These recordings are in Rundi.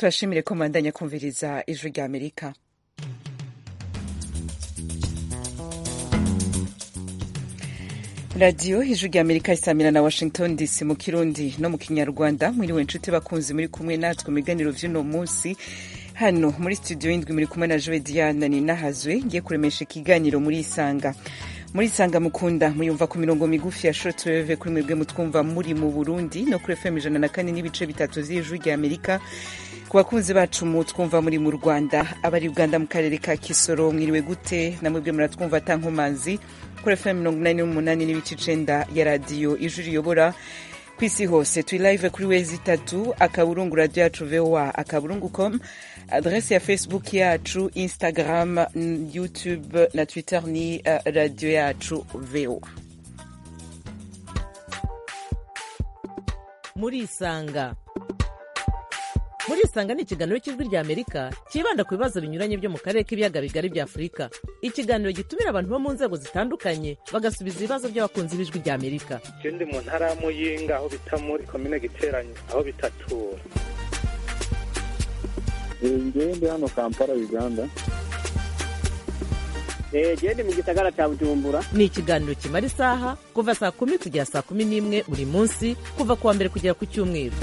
turashimire ko mwandanya kumviriza ijwi rya Amerika. radiyo ijwi rya Amerika isamira na Washington DC mu Kirundi no mu Kinyarwanda. Mwiriwe nshuti bakunzi, muri kumwe natwe mu biganiro vy'uno munsi. Hano muri studio y'indwi muri kumwe na Joe Diana Ninahazwe, ngiye kuremesha ikiganiro muri Isanga. Muri Isanga mukunda muyumva ku mirongo migufi ya shortwave kuri mwebwe mutwumva muri mu Burundi no kuri FM 104 n'ibice bitatu z'ijwi rya Amerika. Ku bakunzi bacu mutwumva muri mu Rwanda, abari Uganda mu karere ka Kisoro, mwiriwe gute? Namwebwe muratwumva atankomanzi kuri FM 88 n'ibice 9 ya radio ijwi riyobora kwisi hose. Turi live kuri wezi 3 akaburungu radio yacu VOA akaburungu.com, adresse ya Facebook yacu, Instagram, YouTube na Twitter ni radio yacu VOA. Muri Isanga. Muri Isanga ni ikiganiro cy'ijwi rya Amerika kibanda ku bibazo binyuranye byo mu karere k'ibiyaga bigari bya Afurika. Ikiganiro gitumira abantu bo mu nzego zitandukanye bagasubiza ibibazo by'abakunzi b'ijwi rya Amerika. Ndi mu ntara ya Muyinga aho bita muri commune Giteranyo aho bitatura. Ndi hano Kampala, Uganda. Ndi mu gisagara cya Bujumbura. Ni ikiganiro kimara isaha kuva saa 10 kugera saa 11 buri munsi, kuva kuwa mbere kugera ku Cyumweru.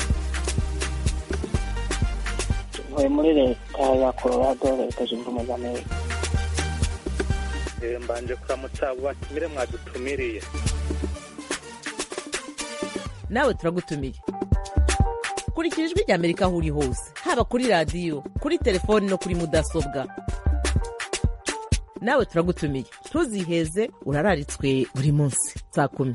Muri leta ya Colorado, leta zunze ubumwe za Amerika. Mbanje kuramutsa abo batumire mwadutumiriye. Nawe turagutumiye. Kurikira ijwi rya Amerika aho uri hose, haba kuri radio, kuri telefoni no kuri mudasobwa. Nawe turagutumiye, ntuziheze, urararitswe buri munsi saa 10.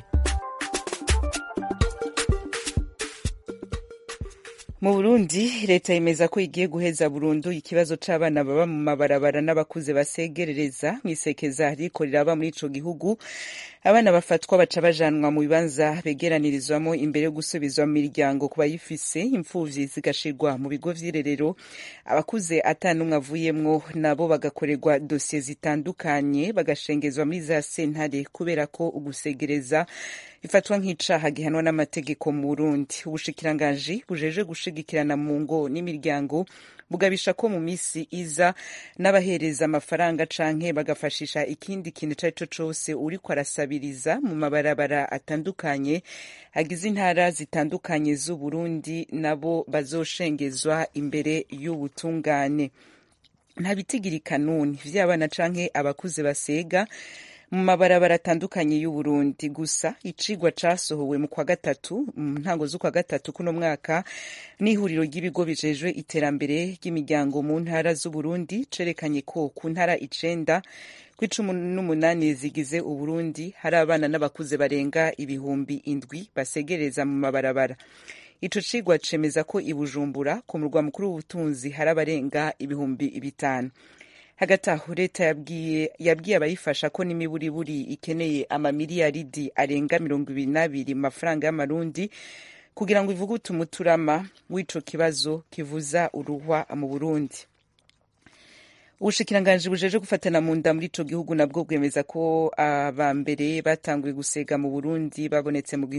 Mu Burundi, leta yemeza ko igiye guheza burundu ikibazo c'abana baba mu mabarabara n'abakuze basegerereza mwisekeza riko riraba muri ico gihugu. Abana bafatwa baca bajanwa mu bibanza begeranirizwamo imbere yo gusubizwa mu miryango ku bayifise, impfuvyi zigashirwa mu bigo vy'irerero, abakuze atanumwe avuyemwo nabo bagakorerwa dosiye zitandukanye, bagashengezwa muri za sentare kubera ko ugusegereza ifatwa nk'icaha gihanwa n'amategeko mu Burundi. Ubushikiranganji bujeje gushigikirana mu ngo n'imiryango bugabisha ko mu misi iza n'abahereza amafaranga canke bagafashisha ikindi kintu carico cose uriko arasabiriza mu mabarabara atandukanye agize intara zitandukanye z'u Burundi nabo bazoshengezwa imbere y'ubutungane. Nta bitigiri kanuni vy'abana canke abakuze basega mu mabarabara atandukanye y'u Burundi, gusa icigwa casohowe mu kwa gatatu, mu ntango z'ukwa gatatu kuno mwaka, n'ihuriro ry'ibigo bijejwe iterambere ry'imiryango mu ntara z'u Burundi cerekanye ko ku ntara 9 ku 18 zigize u Burundi hari abana n'abakuze barenga ibihumbi 7 basegereza mu mabarabara. Ico cigwa cemeza ko i Bujumbura ku murwa mukuru w'ubutunzi hari abarenga ibihumbi 5. Hagati aho leta yabwiye abayifasha ko n'imiburiburi ikeneye amamiliyaridi arenga 22 mu mafaranga y'amarundi kugira ngo ivugute umuturama w'ico kibazo kivuza uruhwa mu Burundi. Ubushikiranganji bujeje gufatana mu nda muri ico gihugu nabwo bwemeza ko abambere batanguye gusega mu Burundi babonetse mu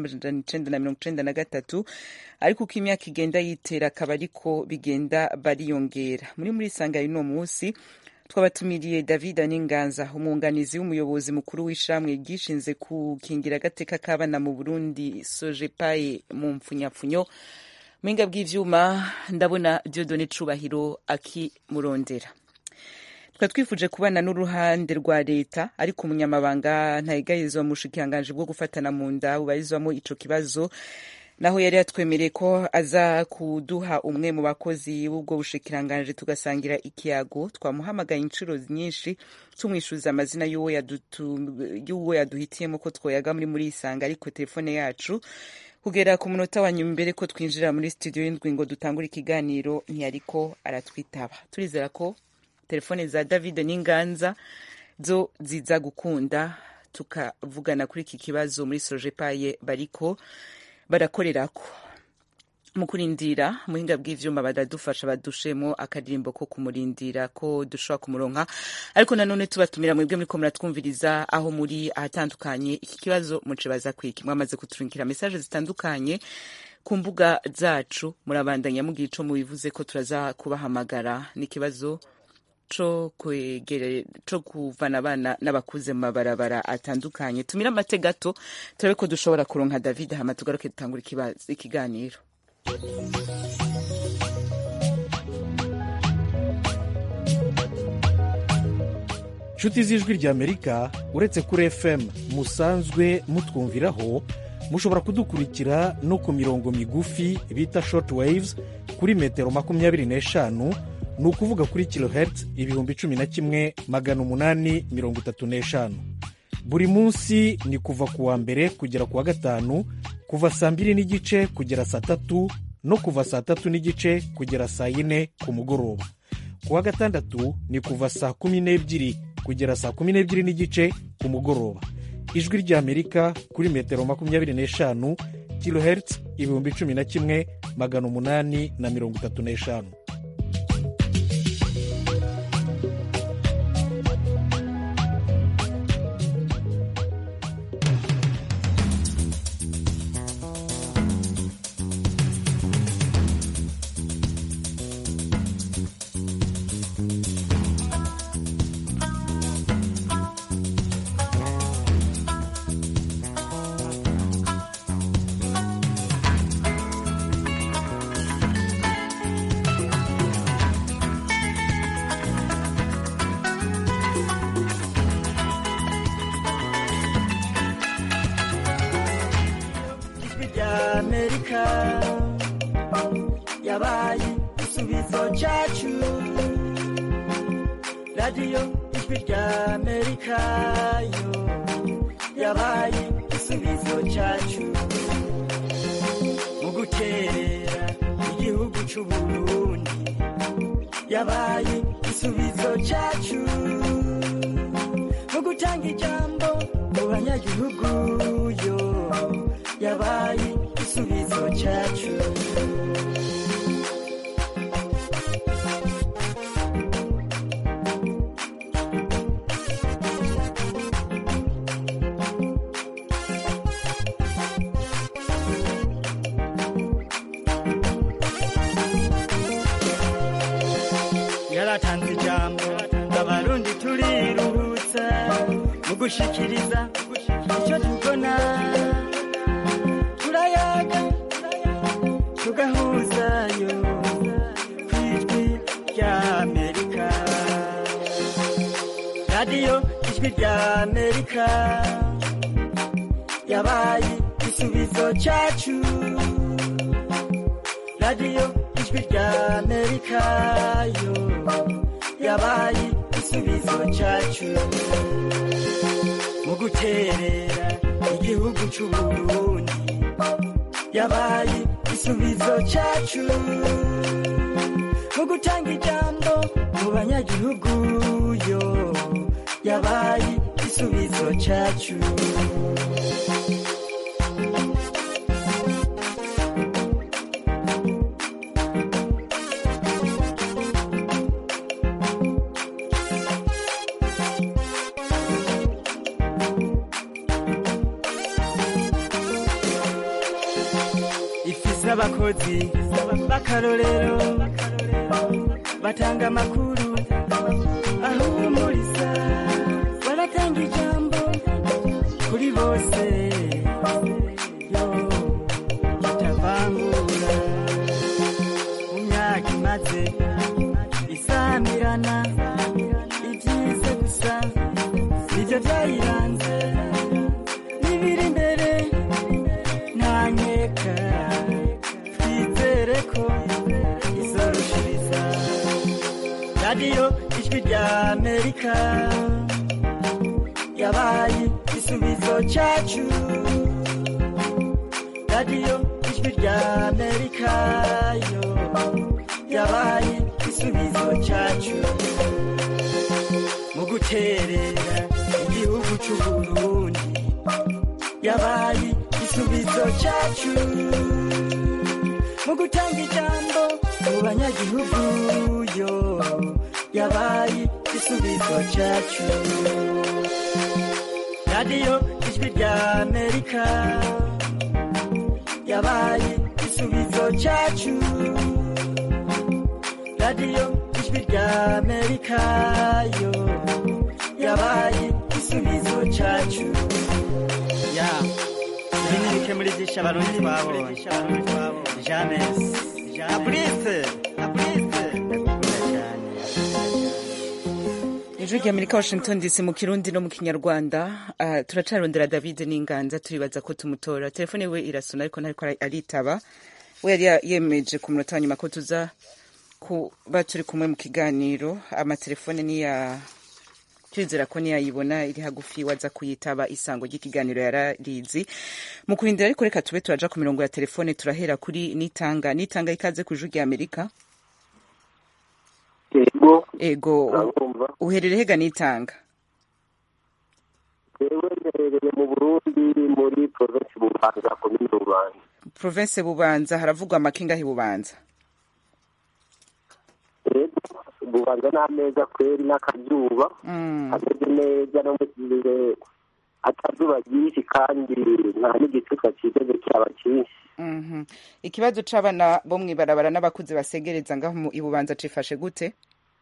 1993, ariko uko imyaka igenda yitera akaba ariko bigenda bariyongera. Muri Isanga y'uno munsi twabatumiriye David Ninganza, umwunganizi w'umuyobozi mukuru w'ishamwe gishinze kukingira agateka k'abana mu Burundi Sojepaye mu mpfunyapfunyo. Mwinga bw'ivyuma ndabona Dieudonné Cubahiro akimurondera. Twifuje kubana n'uruhande rwa leta, ariko umunyamabanga ntayegayezwa mu bushikiranganji bwo gufatana mu nda bubarizwamo ico kibazo naho yari yatwemereye ko aza kuduha umwe mu bakozi b'ubwo bushikiranganji tugasangira ikiyago. Twamuhamagaye inshuro nyinshi tumwishuza amazina y'uwo yaduhitiyemo ko twoyaga muri Isanga, ariko telefone yacu kugera ku munota wa nyuma imbere ko twinjira muri studio y'indwi ngo dutangure ikiganiro ntiyariko aratwitaba. Turizera ko telefone za David Ninganza zo ziza gukunda tukavugana kuri iki kibazo muri Sojepaye bariko barakorerako. Mu kurindira muhinga bw'ivyuma badadufasha badushemo akadirimbo ko kumurindira ko dushobora kumuronka, ariko nanone tubatumira mwebwe muri ko muratwumviriza aho muri ahatandukanye iki kibazo mucibaza kwiki. Mwamaze kuturinkira message zitandukanye ku mbuga zacu murabandanya mugira ico mubivuze ko turaza kubahamagara n'ikibazo co kuvana abana n'abakuze mu mabarabara atandukanye. Tumira amate gato turabe ko dushobora kuronka David hama tugaruke dutangura ikiganiro. Nshuti z'ijwi ry'Amerika, uretse kuri FM musanzwe mutwumviraho, mushobora kudukurikira no ku mirongo migufi bita short waves kuri metero 25, ni ukuvuga kuri kilohertz 11,835. Buri munsi ni kuva ku wa mbere kugera ku wa gatanu, kuva saa 2 n'igice kugera saa 3 no kuva saa 3 n'igice kugera saa 4 ku mugoroba. Ku wa gatandatu ni kuva saa 12 kugera saa 12 n'igice ku mugoroba. Ijwi ry'Amerika kuri metero 25 kilohertz 11,835. yabaye igisubizo cyacu. radiyo ijwi ry'Amerika yo yabaye igisubizo cyacu mu guterera igihugu cy'u Burundi, yabaye igisubizo cyacu mu gutanga ijambo mu banyagihugu yo yabaye igisubizo cyacu. Yaratanze ijambo abarundi turiruhutsa mu gushikiriza icyo tubona, turayaga tugahuzayo kw'ijwi ry'Amerika. radiyo ijwi ry'Amerika yabaye igisubizo cyacu. radiyo ijwi ry'Amerika yo yabaye igisubizo cyacu mu guterera igihugu cy'u Burundi, yabaye igisubizo cyacu mu gutanga ijambo mu banyagihugu yo yabaye igisubizo cyacu. Abakozi b'akarorero batanga amakuru ahumuriza, baratanga ijambo kuri bose yo batavangura. mu myaka imaze isamirana, ibyiza gusa nibyo byayiranze, n'ibiri imbere nta nkeka ko izorushiriza. radiyo ijwi ry'Amerika yabaye igisubizo cyacu. radiyo ijwi ry'Amerika yo yabaye igisubizo cyacu mu guterera igihugu cy'u Burundi, yabaye igisubizo cyacu mu gutanga ijambo mu banyagihugu yo yabaye igisubizo cyacu. radiyo ijwi ry'Amerika yabaye igisubizo cyacu radiyo ijwi ry'amerika yo yabaye igisubizo cyacu ya ibi ni bike muri byinshi abarundi twabonye james na puriste ijwi ry'amerika washington dc mu kirundi no mu kinyarwanda. Turacarondera David n'inganza turibaza ko tumutora, telefone we irasona ariko ntariko aritaba. We yari yemeje ku munota wa nyuma ko tuza kuba turi kumwe mu kiganiro. Amatelefone niya twizera ko niyayibona iri hagufi waza kuyitaba isango ry'ikiganiro yararizi mu kurindira, ariko reka tube turaja ku mirongo ya telefone. Turahera kuri Nitanga. Ikaze ku ijwi ry'Amerika. Ego uherere hega Nitanga? Ewe nherereye mu Burundi muri province Bubanza komine Bubanza. Province Bubanza haravugwa amakinga hi Bubanza? Bubanza n'ameza kweri n'akazuba ameze neza no mukirere akazuba ryinshi kandi nta n'igituka kigeze cyaba cyinshi. Ikibazo c'abana bo mwibarabara n'abakuze basegereza ngaho mu Bubanza cifashe gute?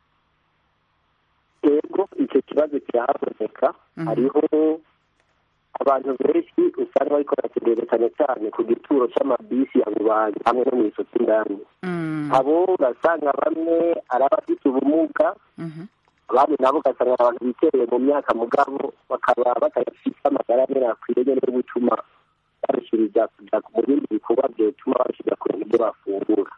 Ego icyo kibazo cyahaboneka, hariho abantu benshi usanga bariko barategererekana cyane ku gituro c'amabisi ya Bubanza hamwe no mw'isoko indani. Abo urasanga bamwe ari abafite ubumuga, abandi nabo ugasanga abantu bitereye mu myaka mugabo bakaba batafite amagara meza akwiriye no gutuma barushyiriza kuja mu bindi bikorwa byotuma barushyira ku ibyo bafungura.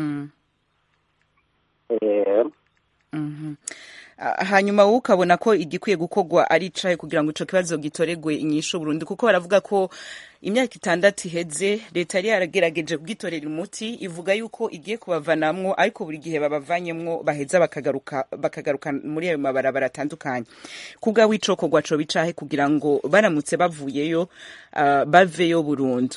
Hanyuma wowe ukabona ko igikwiye gukorwa ari icahe kugira ngo ico kibazo gitoregwe inyishu Burundi, kuko baravuga ko imyaka 6 iheze leta yari yaragerageje kugitorera umuti, ivuga yuko igiye kubavanamwo, ariko buri gihe babavanyemwo baheza bakagaruka muri ayo mabarabara atandukanye. Kubwa w'icokorwa co bicahe kugira ngo baramutse bavuyeyo baveyo burundu?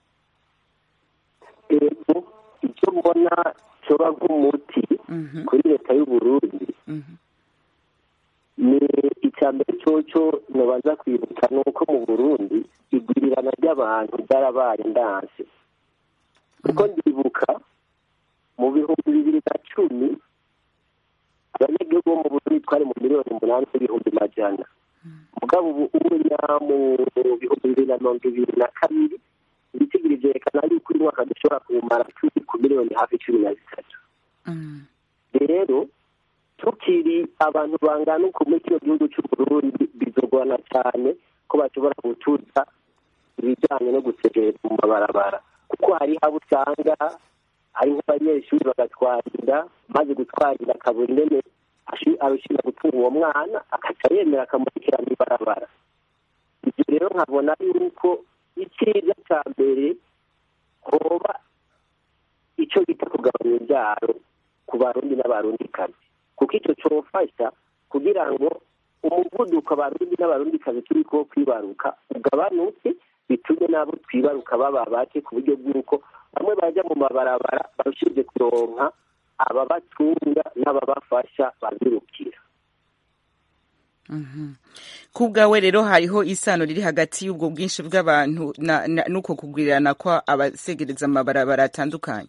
Icyo mbona coba nk'umuti kuri leta y'u Burundi ni icyambere cyoco nobaza kwibuka nuko mu Burundi igwirirana ry'abantu ryarabaye ndanse, kuko ndibuka mu 2010 abanyagihugu bo mu Burundi twari mu miliyoni 8,000,000, mugabo ubu mu 2022 ibitigiri vyerekana yuko uyu mwaka dushobora kumara ku miliyoni hafi 13. Rero tukiri abantu bangana uko muri kino gihugu cy'u Burundi bizogwana cyane ko bashobora gutuza ibijyanye no gusegereza mu mabarabara, kuko hari abo usanga ari nk'abanyeshuri bagatwarira, maze gutwarira akabura ingene arushyira gutunga uwo mwana akaca yemera akamurikira mu ibarabara. Ibyo rero nkabona yuko icyiza cya mbere hoba icyo bita kugabanya ibyaro ku barundi n'abarundikazi, kuko icyo cyofasha kugira ngo umuvuduko abarundi n'abarundikazi turi ko kwibaruka ugabanuke, bitume nabo twibaruka baba bake, ku buryo bw'uko bamwe bajya mu mabarabara barushize kuronka ababatunga n'ababafasha babirukira. Kubwawe rero hariho isano riri hagati y'ubwo bwinshi bw'abantu nuko kugwirirana kwa abasegereza amabarabara atandukanye?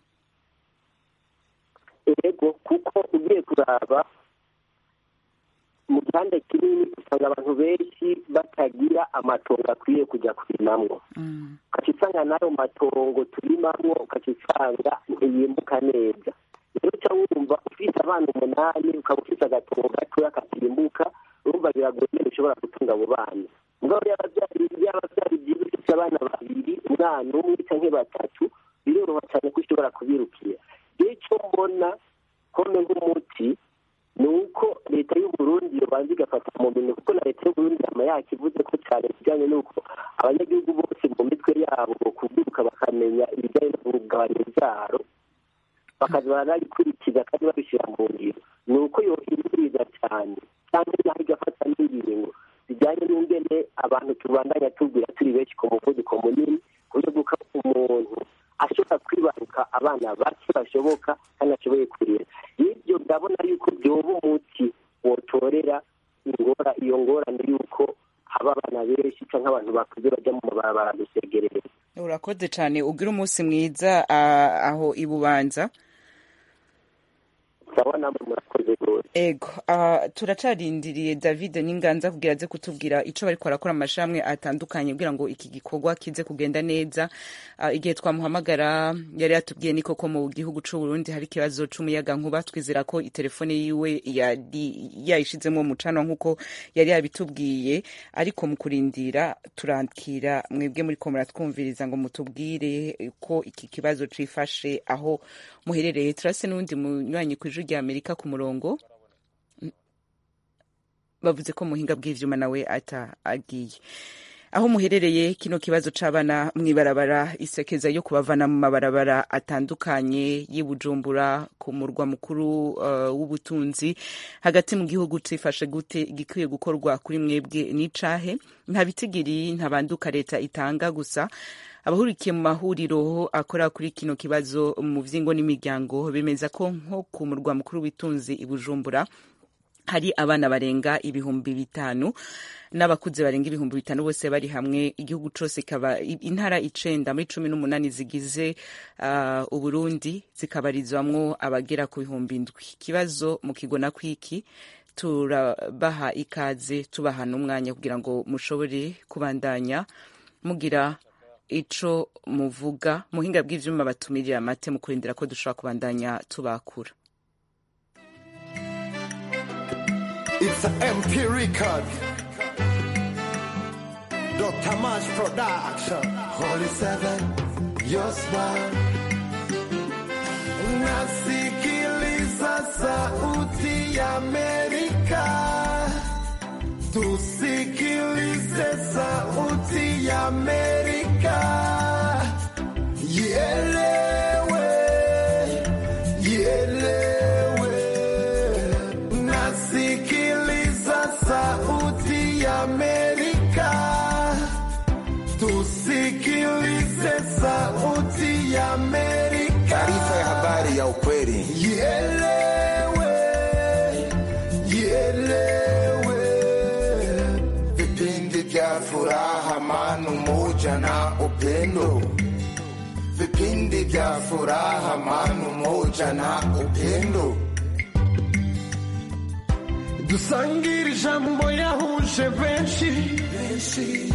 Ego, kuko ugiye kuraba mu gihande kinini usanga abantu benshi batagira amatongo akwiye kujya kurimamwo, ukacusanga n'ayo matongo turimamwo ukacusanga ntiyimbuka neza. Rero uca wumva ufite abana 8 ukaba ufite agatongo gatoya katimbuka, urumva biragoye ushobora gutunga abo bana. Mugabo yaba byari byiza ufite abana 2, umwana umwe canke 3, biroroha cyane ko ushobora kubirukira. Icyo mbona kome nk'umuti ni uko leta y'u Burundi yobanza igafata mu bintu, kuko na leta y'u Burundi ama yakivuze ko cyane kijyanye n'uko abanyagihugu bose mu mitwe yabo kubyuka bakamenya ibijyanye no kugabanya ibyaro, bakaza barabikurikiza kandi babishyira mu ngiro. Ni uko yohinduriza cyane cyangwa naho igafata n'ingingo zijyanye n'ingene abantu tubandanya tubwira turi benshi ku muvuduko munini, ku buryo bw'uko umuntu ashobora kwibaruka abana bake bashoboka kandi ashoboye kurera. Ibyo ndabona yuko byoba umuti wotorera iyo ngorane yuko haba abana benshi cyangwa abantu bakuze bajya mu mabarabara gusegereza. urakoze cyane ugira umunsi mwiza aho ibubanza. sawa namwe murakoze rwose. Ego turacarindiriye David Ninganza kugira aze kutubwira ico bariko barakora amashami atandukanye kugira ngo iki gikorwa kize kugenda neza. Igihe twamuhamagara yari yatubwiye niko ko mu gihugu c'u Burundi hari kibazo c'umuyaga nkuba, twizera ko itelefone yiwe yayishizemo umucano nkuko yari yabitubwiye, ariko mu kurindira turandikira mwebwe muri ko muratwumviriza ngo mutubwire ko iki kibazo cifashe aho muherereye. Turase n'undi munywanyi kw'ijwi rya Amerika ku murongo, bavuze ko muhinga bw'ivyuma nawe agiye. Aho muherereye, kino kibazo c'abana mwibarabara, isekeza yo kubavana mu mabarabara atandukanye y'Ibujumbura ku murwa mukuru w'ubutunzi hagati mu gihugu cifashe gute, gikwiye gukorwa kuri mwebwe n'icahe? Nta bitigiri nta banduka leta itanga, gusa abahurikiye mu mahuriro akora kuri kino kibazo mu vy'ingo n'imiryango bemeza ko nko ku murwa mukuru w'ubutunzi Ibujumbura hari abana barenga 5,000 n'abakuze barenga 5,000 bose bari hamwe. Igihugu cose kaba intara 9 muri 18 zigize Uburundi zikabarizwamwo abagera ku 7,000. Kibazo mu kigona kwiki turabaha ikaze, tubaha n'umwanya kugira ngo mushobore kubandanya mugira ico muvuga. Muhinga bw'ivyuma batumirira amate mu kurindira ko dushobora kubandanya tubakura. It's an MP record. Dr. Mash Production. Holy Seven, your smile. Nasikiliza sauti ya Amerika. Tusikilize sauti ya Amerika. Ielewe, ielewe. Nasikiliza sauti ya Amerika. Tusikilize sauti ya Amerika. Taarifa ya habari ya ukweli. Ielewe, ielewe. Vipindi vya furaha, amani, umoja na upendo. Vipindi vya furaha, amani, umoja na upendo. Dusangire ijambo yahuje benshi.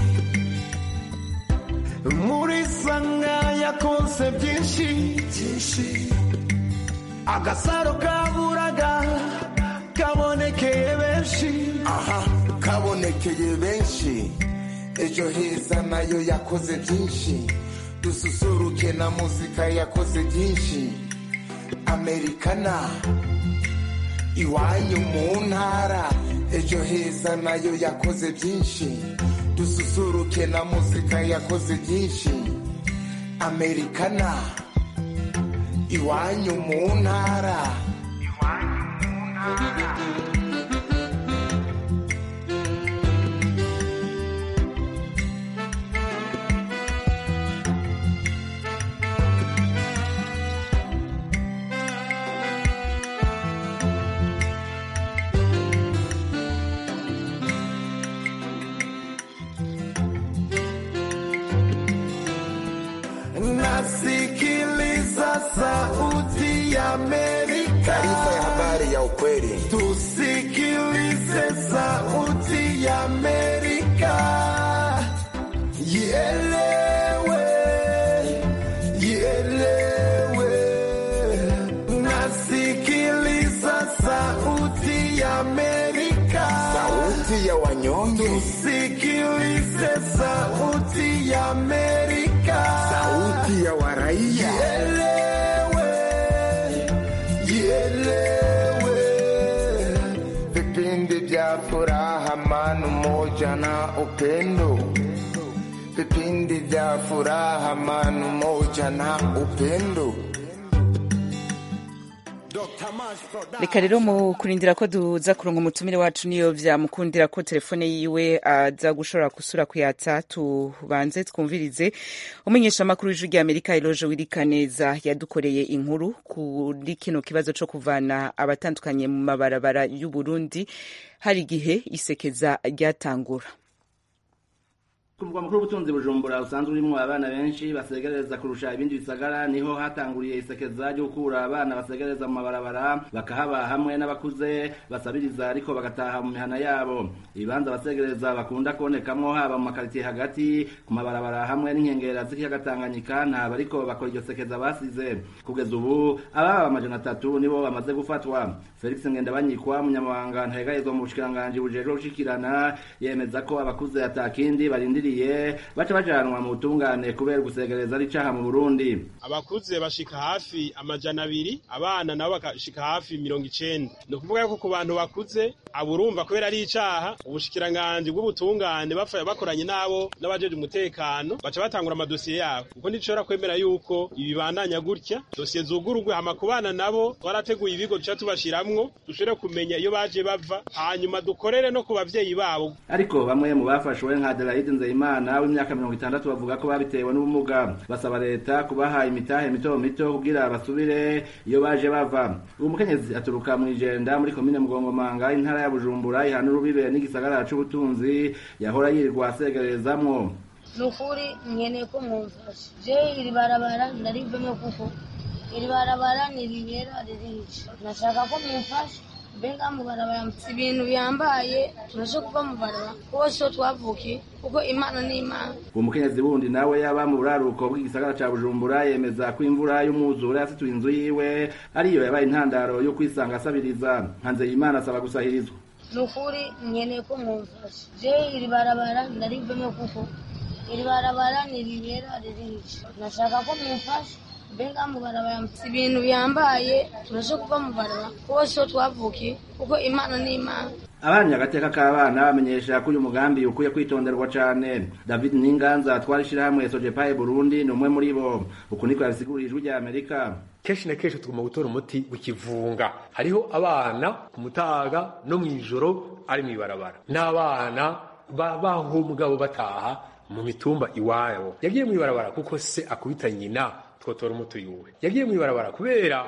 Muri sanga yakonse byinshi. Agasaro kaburaga kabonekeye benshi. Aha, kabonekeye benshi. Ejo heza nayo yakoze byinshi. Dususuruke na muzika yakoze byinshi. Americana iwanyu mu ntara. Ejo heza nayo yakoze byinshi. Dususuruke na muzika yakoze byinshi. Americana iwanyu mu ntara. Nasikiliza sauti ya Amerika. Taarifa ya habari ya ukweli. Tusikilize sauti ya Amerika. Ielewe, ielewe. Nasikiliza sauti ya Amerika. Sauti ya wanyonge. Tusikilize sauti ya Amerika. Sauti ya waraia. Ielewe, ielewe. Vipindi vya furaha, amani, umoja na upendo. Vipindi vya furaha, amani, umoja na upendo. Reka rero mu kurindira ko duza kuronka umutumire wacu niyo vyamukundira ko telefone yiwe aza gushobora gusura kuyatsa, tubanze twumvirize umenyesha makuru w'ijwi rya Amerika Eloge Wirikaneza yadukoreye inkuru kuri kino kibazo co kuvana abatandukanye mu mabarabara y'u Burundi hari igihe isekeza ryatangura. ku murwa mukuru w'ubutunzi Bujumbura usanzwe urimo abana benshi basegereza kurusha ibindi bisagara niho hatanguriye isekeza ryo gukura abana basegereza mu mabarabara bakahaba hamwe n'abakuze basabiriza ariko bagataha mu mihana yabo. Ibibanza basegereza bakunda kubonekamwo haba mu makaritiye hagati ku mabarabara hamwe n'inkengera z'ikiyaga Tanganyika nta bariko bakora iryo sekeza basize. Kugeza ubu ababa 300 nibo bamaze gufatwa. Felix Ngendabanyikwa umunyamabanga ntayegayezwa mu bushikiranganje bujejwe gushikirana yemeza ko abakuze atakindi barindiriye baca bajanwa mu butungane kubera gusegereza ari caha mu Burundi. Abakuze bashika hafi 200, abana nabo bakashika hafi 90. No kuvuga ko ku bantu bakuze aburumva kubera ari icaha ubushikiranganje bw'ubutungane bafaye bakoranye nabo n'abajeje umutekano baca batangura amadosiye yabo. Uko ndicora kwemera yuko ibibandanya gutya dosiye zugurugwe amakubana nabo twarateguye ibigo cyo tubashiramwo dushire kumenya iyo baje bava hanyuma dukorere no ku bavyeyi babo. Ariko bamwe mu bafashwe nka Adelaide Nzeyimana w'imyaka 60 bavuga ko babitewe n'ubumuga basaba leta kubaha imitahe mito mito kugira basubire iyo baje bava. Uwo mukenyezi aturuka mu Ijenda muri komine Mugongomanga intara ya Bujumbura ihana urubibe n'igisagara c'ubutunzi yahora yirirwa asegerezamwo. Nukuri nyene ko mumfasha je iri barabara ndarivemo kuko iri barabara niribera ririca nashaka ko mumfasha benga mu barabara ibintu byambaye tunaje kuva mu barabara kose twavuki kuko Imana ni Imana. Uwo mukenyezi wundi nawe yaba mu buraruko bw'igisagara ca Bujumbura yemeza ko imvura y'umwuzure yasituye inzu yiwe ariyo yabaye intandaro yo kwisanga asabiriza. Hanze Imana asaba gusahirizwa. Nukuri nyene ko mumfasha je iri barabara ndarivemo kuko iri barabara niribera ririca nashaka ko mumfasha benga mu barabara ibintu byambaye tunaje kuva mu barabara kose twavuki kuko Imana ni Imana. Abanya agateka k'abana bamenyesha ko uyu mugambi ukwiye kwitonderwa cane. David Ninganza twarishira hamwe Sojepae Burundi ni umwe muri bo. Uku niko yabisigurije ijwi rya Amerika. Kenshi na kenshi tugomba gutora umuti w'ikivunga. Hariho abana ku mutaga no mwijoro ari mwibarabara. N'abana baho mugabo bataha mu mitumba iwabo. Yagiye mwibarabara kuko se akubita nyina twotora umuti yuwe. Yagiye mwibarabara kubera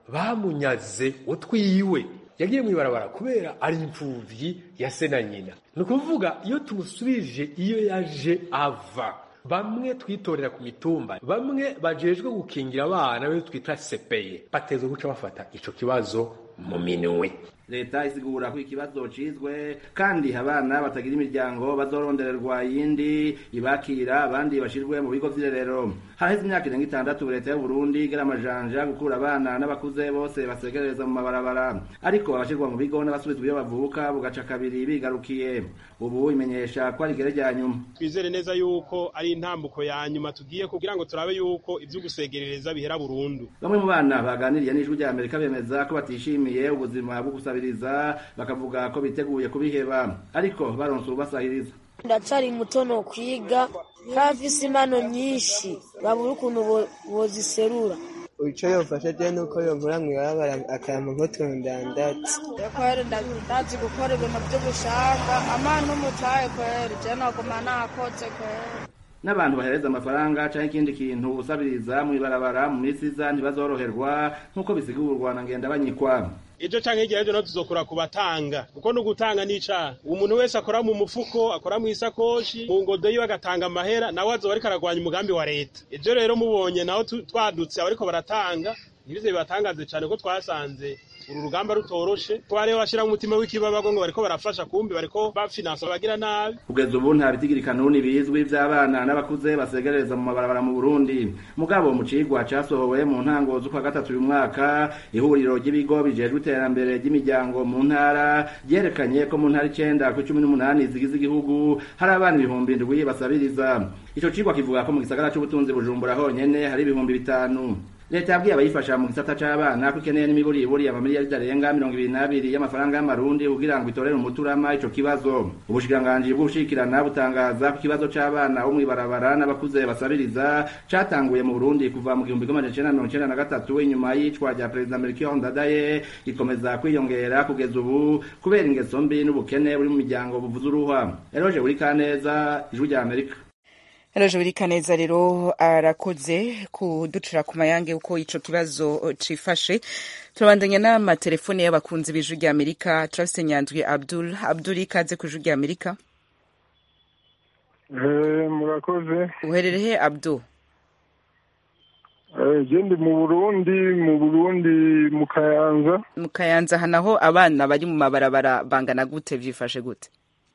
bamunyaze utwiwe. Yagiye mwibarabara kubera ari imfuvyi ya se na nyina. Nukuvuga iyo tumusubije iyo yaje ava bamwe twitorera ku mitumba bamwe bajejwe gukingira abana be twita sepeye batezwe guca bafata ico kibazo mu minwe. Leta isigura ko ikibazo cizwe kandi abana batagira imiryango bazorondererwa yindi ibakira abandi bashirwe mu bigo vy'irerero. Haheze imyaka 6 leta y'u Burundi igera amajanja gukura abana n'abakuze bose basegereza mu mabarabara ariko abashirwa mu bigo n'abasubizwa iyo bavuka bugaca kabiri bigarukiye. Ubu imenyesha ko ari gere rya nyuma. Twizere neza yuko ari intambuko ya nyuma tugiye kugira ngo turabe yuko ivyo gusegerereza bihera burundu. Bamwe mu bana baganiriye n'ijwi rya Amerika bemeza ko batishimiye ubuzima bwo gusabiriza bakavuga ko biteguye kubiheba ariko baronse ubasahiriza. Ndacari mutono kwiga hafise impano nyinshi babura ukuntu boziserura. Ico yofasha je nuko yonkora mw'ibarabara akayama nk'utundandatsi. Kweri ndazi gukora ibintu vy'ubushanga amana n'umutahe kweri je naguma nakoze kweri. N'abantu bahereza amafaranga canke ikindi kintu usabiriza mw'ibarabara mu misi iza ntibazoroherwa nk'uko bisigurwa na Ngendabanyikwa. Ejo canke igihe ejo no tuzokora kubatanga kuko no gutanga nica umuntu wese akora mu mufuko akora mu isakoshi mu ngodo yiwe agatanga amahera nawe azoba ariko aragwanya umugambi wa leta. Ejo rero mubonye naho twadutse ariko baratanga ntibize bibatangaze cane ko twasanze uru rugamba rutoroshe ko bari bashira umutima w'ikibabago ngo bariko barafasha kumbi bariko bafinansa bagira nabi. Kugeza ubu nta bitigiri kanuni bizwi vy'abana n'abakuze basegereza mu mabarabara mu Burundi. Mugabo mu cigwa casohowe mu ntango z'ukwa gatatu uyu mwaka ihuriro ry'ibigo bijejwe iterambere ry'imiryango mu ntara ryerekanye ko mu ntara 9 ku 18 zigize igihugu hari abana 7,000 basabiriza. Ico cigwa kivuga ko mu gisagara c'ubutunzi Bujumbura honyene hari 5,000. Leta yabwiye abayifasha mu gisata c'abana ko ikeneye n'imiburiburi y'amamiliyari arenga 22 y'amafaranga y'amarundi kugira ngo itorere umuturama ico kibazo. Ubushikiranganje bw'ubushikirana butangaza ko ikibazo c'abana bo mw'ibarabara n'abakuze basabiriza catanguye mu Burundi kuva mu 1993 inyuma y'icwa rya President Melchior Ndadaye ikomeza kwiyongera kugeza ubu kubera ingeso mbi n'ubukene buri mu miryango buvuza uruhwa. Eroje buri kaneza ijwi rya Amerika. Eroje buri kaneza rero arakoze kuducira ku mayange uko ico kibazo cifashe. Turabandanya n'amatelefone y'abakunzi b'ijwi rya Amerika. Travis Nyandwi Abdul ikaze ku ijwi rya Amerika. murakoze. Uherereye Abdu? Ndi mu Burundi mu Kayanza. Mu Kayanza hanaho abana bari mu mabarabara bangana gute, vyifashe gute?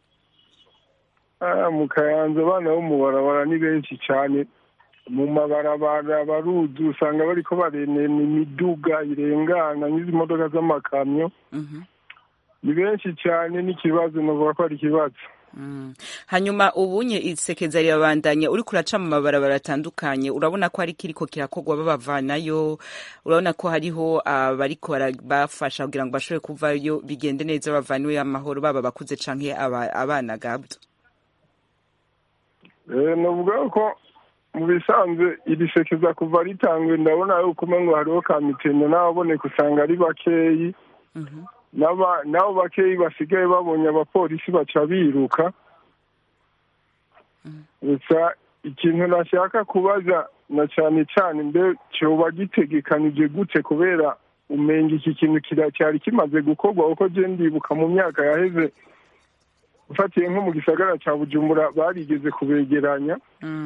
Mu Kayanza abana bo mu barabara ni benshi cyane. Mu mabarabara baruzi usanga bariko barenena imiduga irengana n'izi modoka z'amakamyo. Ni benshi cyane, n'ikibazo novuga ko ari ikibazo. Hanyuma ubunye isekeza rirabandanya, uri kuraca mu mabarabara atandukanye, urabona ko hari kiriko kirakogwa babavanayo, urabona ko hariho abariko bafasha kugira ngo bashobore kuvayo bigende neza, bavaniwe amahoro, baba bakuze canke abana gabdo? Novuga ko mu bisanzwe iri sekeza kuva ritangwe ndabona yuko umengo hariho kamitende n'ababoneka usanga ari bakeyi. Nabo bakeyi basigaye babonye abapolisi baca biruka. Gusa ikintu nashaka kubaza na cyane cyane mbe cyoba gitegekanije gute, kubera umenga iki kintu cyari kimaze gukorwa uko je ndibuka mu myaka yaheze, ufatiye nko mu gisagara ca Bujumbura barigeze kubegeranya.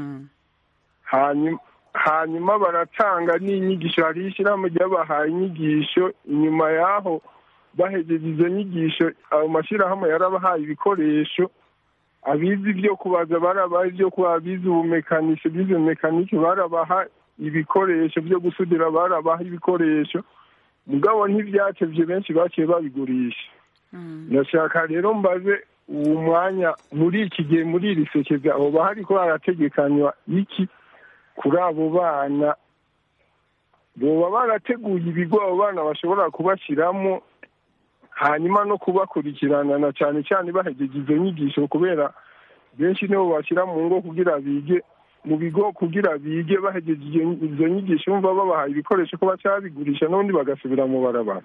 Hanyuma baratanga n'inyigisho, hari ishyirahamwe ryabahaye inyigisho, inyuma yaho bahejeje izo nyigisho ayo mashyirahamwe yarabahaye ibikoresho, abizi ibyo kubaza barabaha ibyo kuba, abizi ubumekanisho bize mekanike barabaha ibikoresho byo gusudira, barabaha ibikoresho, mugabo ntibyatevye benshi baciye babigurisha. Ndashaka rero mbaze uwo mwanya muri iki gihe muri iri sekeza hoba hariko harategekanywa iki kuri abo bana? Boba barateguye ibigo abo bana bashobora kubashiramo, hanyuma no kubakurikirana na cyane cyane bahejeje izo nyigisho, kubera benshi nibo bashyira mu ngo kugira bige, mu bigo kugira bige, bahejeje izo nyigisho bumva babahaye ibikoresho ko bacabigurisha n'ubundi bagasubira mu barabara.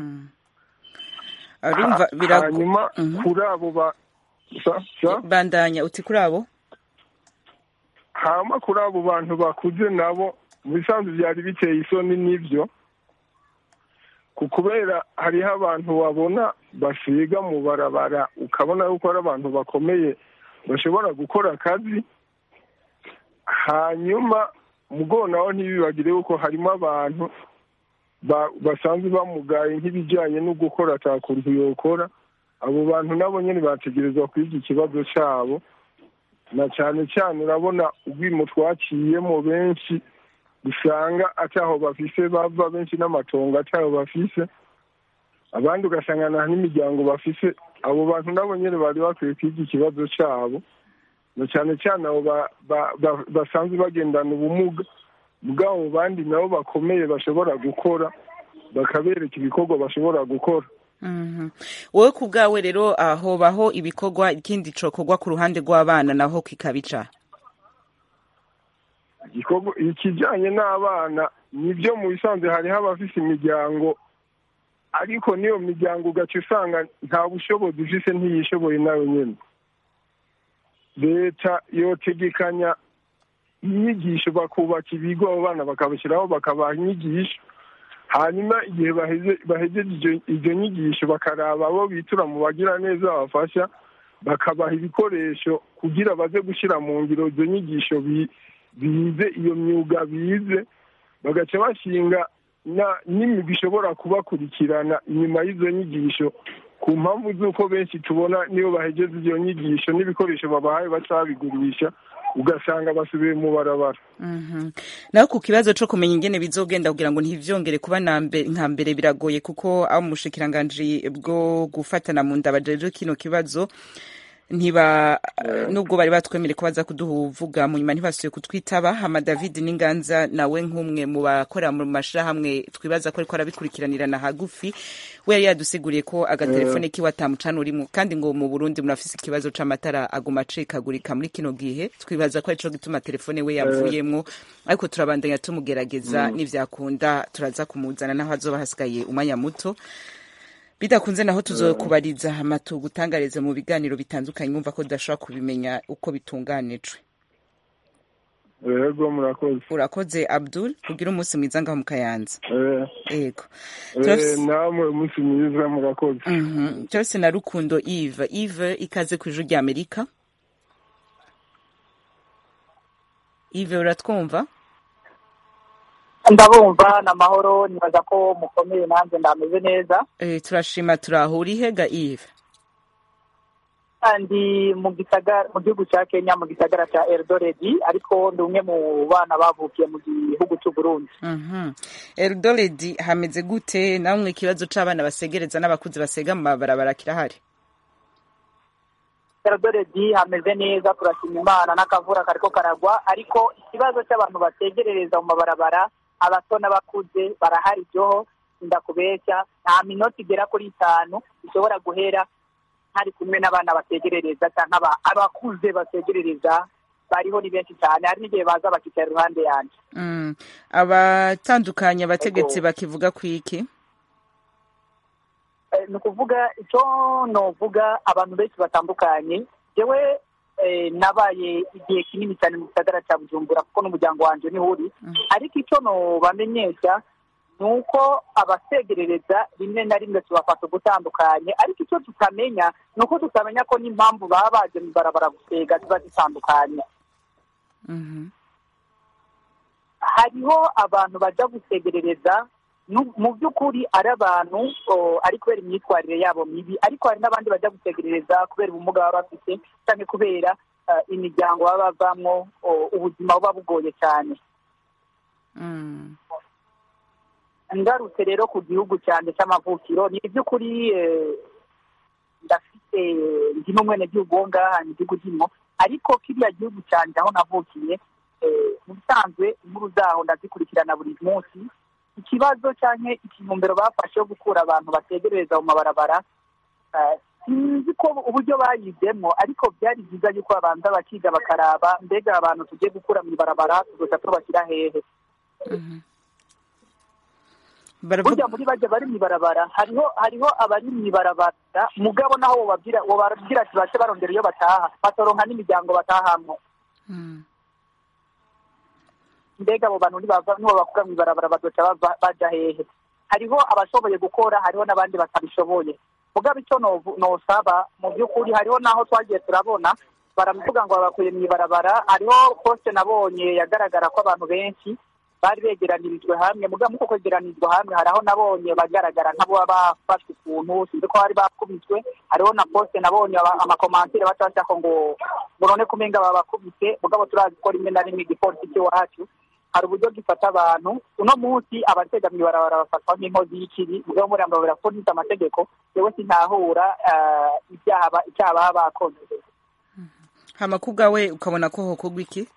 Hanyuma kuri abo bandanya uti kuri abo hama kuri abo bantu bakuze nabo mu bisanzwe byari biteye isoni n'ibyo, kubera hariho abantu babona basiga mu barabara ukabona yuko ari abantu bakomeye bashobora gukora akazi, hanyuma mugonaho ntibibagire yuko harimo abantu basanzwe bamugaye nk'ibijyanye no gukora atakuntu yokora. Abo bantu nabo nyine bategerezwa kwiga ikibazo cyabo, na cyane cyane urabona ubwimo twaciyemo benshi usanga ataho bafise bava, benshi n'amatongo ataho bafise, abandi ugasanga nta n'imiryango bafise. Abo bantu nabo nyine bari bakwiye kwiga ikibazo cyabo, na cyane cyane abo basanzwe bagendana ubumuga, bwabo bandi nabo bakomeye bashobora gukora, bakabereka ibikorwa bashobora gukora. Wowe ku bwawe rero hobaho ibikorwa ikindi cokorwa ku ruhande rw'abana naho kikabica? Ikijyanye n'abana nibyo mu bisanzwe hariho abafise imiryango, ariko niyo miryango ugaca usanga nta bushobozi ifise, ntiyishoboye nayo nyine. Leta yotegekanya inyigisho, bakubaka ibigo abo bana bakabashyiraho, bakabaha inyigisho, hanyuma igihe bahejeje izo nyigisho bakaraba abo bitura mu bagira neza babafasha, bakabaha ibikoresho kugira baze gushyira mu ngiro izo nyigisho bize, iyo myuga bize, bagaca bashinga n'imigwi ishobora kubakurikirana inyuma y'izo nyigisho, ku mpamvu z'uko benshi tubona niyo bahegeze izo nyigisho n'ibikoresho babahaye baca babigurisha, ugasanga basubiye mu barabara. Naho ku kibazo cyo kumenya ingene bizogenda kugira ngo ntivyongere kuba nka mbere biragoye, kuko abo mu bushikiranganji bwo gufatana mu nda bajeje kino kibazo nubwo bari batwemere ko baza kuduhuvuga mu nyuma ntibasuye kutwitaba. Hama David Ninganza nawe nk'umwe mu bakora mu mashirahamwe twibaza ko ariko arabikurikiranirana hagufi, we yari yadusiguriye ko agatelefone kiwe atamucana urimo, kandi ngo mu Burundi munafise ikibazo c'amatara aguma acikagurika muri kino gihe, twibaza ko arico gituma telefone we yavuyemwo, ariko turabandanya tumugerageza, nivyakunda turaza kumuzana naho azoba hasigaye umwanya muto. Bidakunze naho tuzokubariza amatu gutangarize mu biganiro bitandukanye, mwumva ko tudashobora kubimenya uko bitunganijwe. Yego murakoze. Urakoze Abdul, kugira umunsi mwiza ngaho mu Kayanza. Yego. Namwe umunsi mwiza murakoze. Cyose na Rukundo Yves ikaze ku Ijwi ry'Amerika. Yves uratwumva? Ndabumva na mahoro nibaza ko mukomeye nanjye ndameze neza. Turashima turahura ihega Yves. Kandi mu gihugu cya Kenya mu gisagara cya Eldoret ariko ndi umwe mu bana bavukiye mu gihugu cy'u Burundi. Eldoret hameze gute namwe ikibazo c'abana basegereza n'abakuzi basega mu mabarabara kirahari? Eldoret hameze neza turashima Imana n'akavura kariko karagwa ariko ikibazo cy'abantu basegerereza mu mabarabara abato n'abakuze barahari joho ndakubeshya nta minota igera kuri 5 ishobora guhera hari kumwe n'abana basegerereza cyangwa abakuze basegerereza bariho ni benshi cyane hari n'igihe baza bakicara iruhande yanjye. Abatandukanye abategetsi bakivuga ku iki? Ni ukuvuga icyo novuga abantu benshi batandukanye jewe nabaye igihe kinini cyane mu gisagara cya Bujumbura kuko n'umuryango wanje niho uri ariko icyo no bamenyesha nuko abasegerereza rimwe na rimwe tubafata gutandukanye ariko icyo tutamenya nuko tutamenya ko n'impamvu baba baje mu barabara gusega ziba zitandukanye. Hariho abantu baja gusegerereza mu by'ukuri ari abantu ari kubera imyitwarire yabo mibi ariko hari n'abandi baja gusegerereza kubera ubumuga baba bafite cyane kubera imiryango baba bavamwo ubuzima buba bugoye cyane. Ngarutse rero ku gihugu cyane cy'amavukiro ni by'ukuri ndafite ndi n'umwene gihugu ngaha igihugu kirimo ariko kiriya gihugu cyane aho navukiye mu bisanzwe inkuru zaho ndazikurikirana buri munsi. Ikibazo cyane ikinumbero bafashe yo gukura abantu bategereza mu mabarabara sinzi ko uburyo bayizemo ariko byari byiza yuko abanza bakiga bakaraba mbega abantu tugiye gukura mu ibarabara tuzoca tubashyira hehe. Burya muri bajya bari mu ibarabara hariho abari mu ibarabara mugabo naho wobabwira ati bace barondera iyo bataha batoronka n'imiryango batahamo. Mbega abo bantu nibo bakura mu ibarabara bazoca baja hehe? Hariho abashoboye gukora hariho n'abandi batabishoboye. Mugabo icyo nosaba mu by'ukuri hariho naho twagiye turabona baramuvuga ngo babakuye mu ibarabara hariho poste nabonye yagaragara ko abantu benshi bari begeranirijwe hamwe mugabo muko kwegeranirizwa hamwe haraho nabonye bagaragara nk'abo bafashwe ukuntu sinzi ko bari bakubiswe hariho na poste nabonye amakomantire batashaka ngo none kumenga babakubise mugabo turazi ko rimwe na rimwe igipolisi cy'iwacu hari uburyo gifata abantu uno munsi abatega mu ibarabara bafatwa nk'inkozi y'ikibi mugabo muri amabara bafunze amategeko yewe sintahura icyaha baba bakoze. Hamakubwa we ukabona ko hokogwa iki?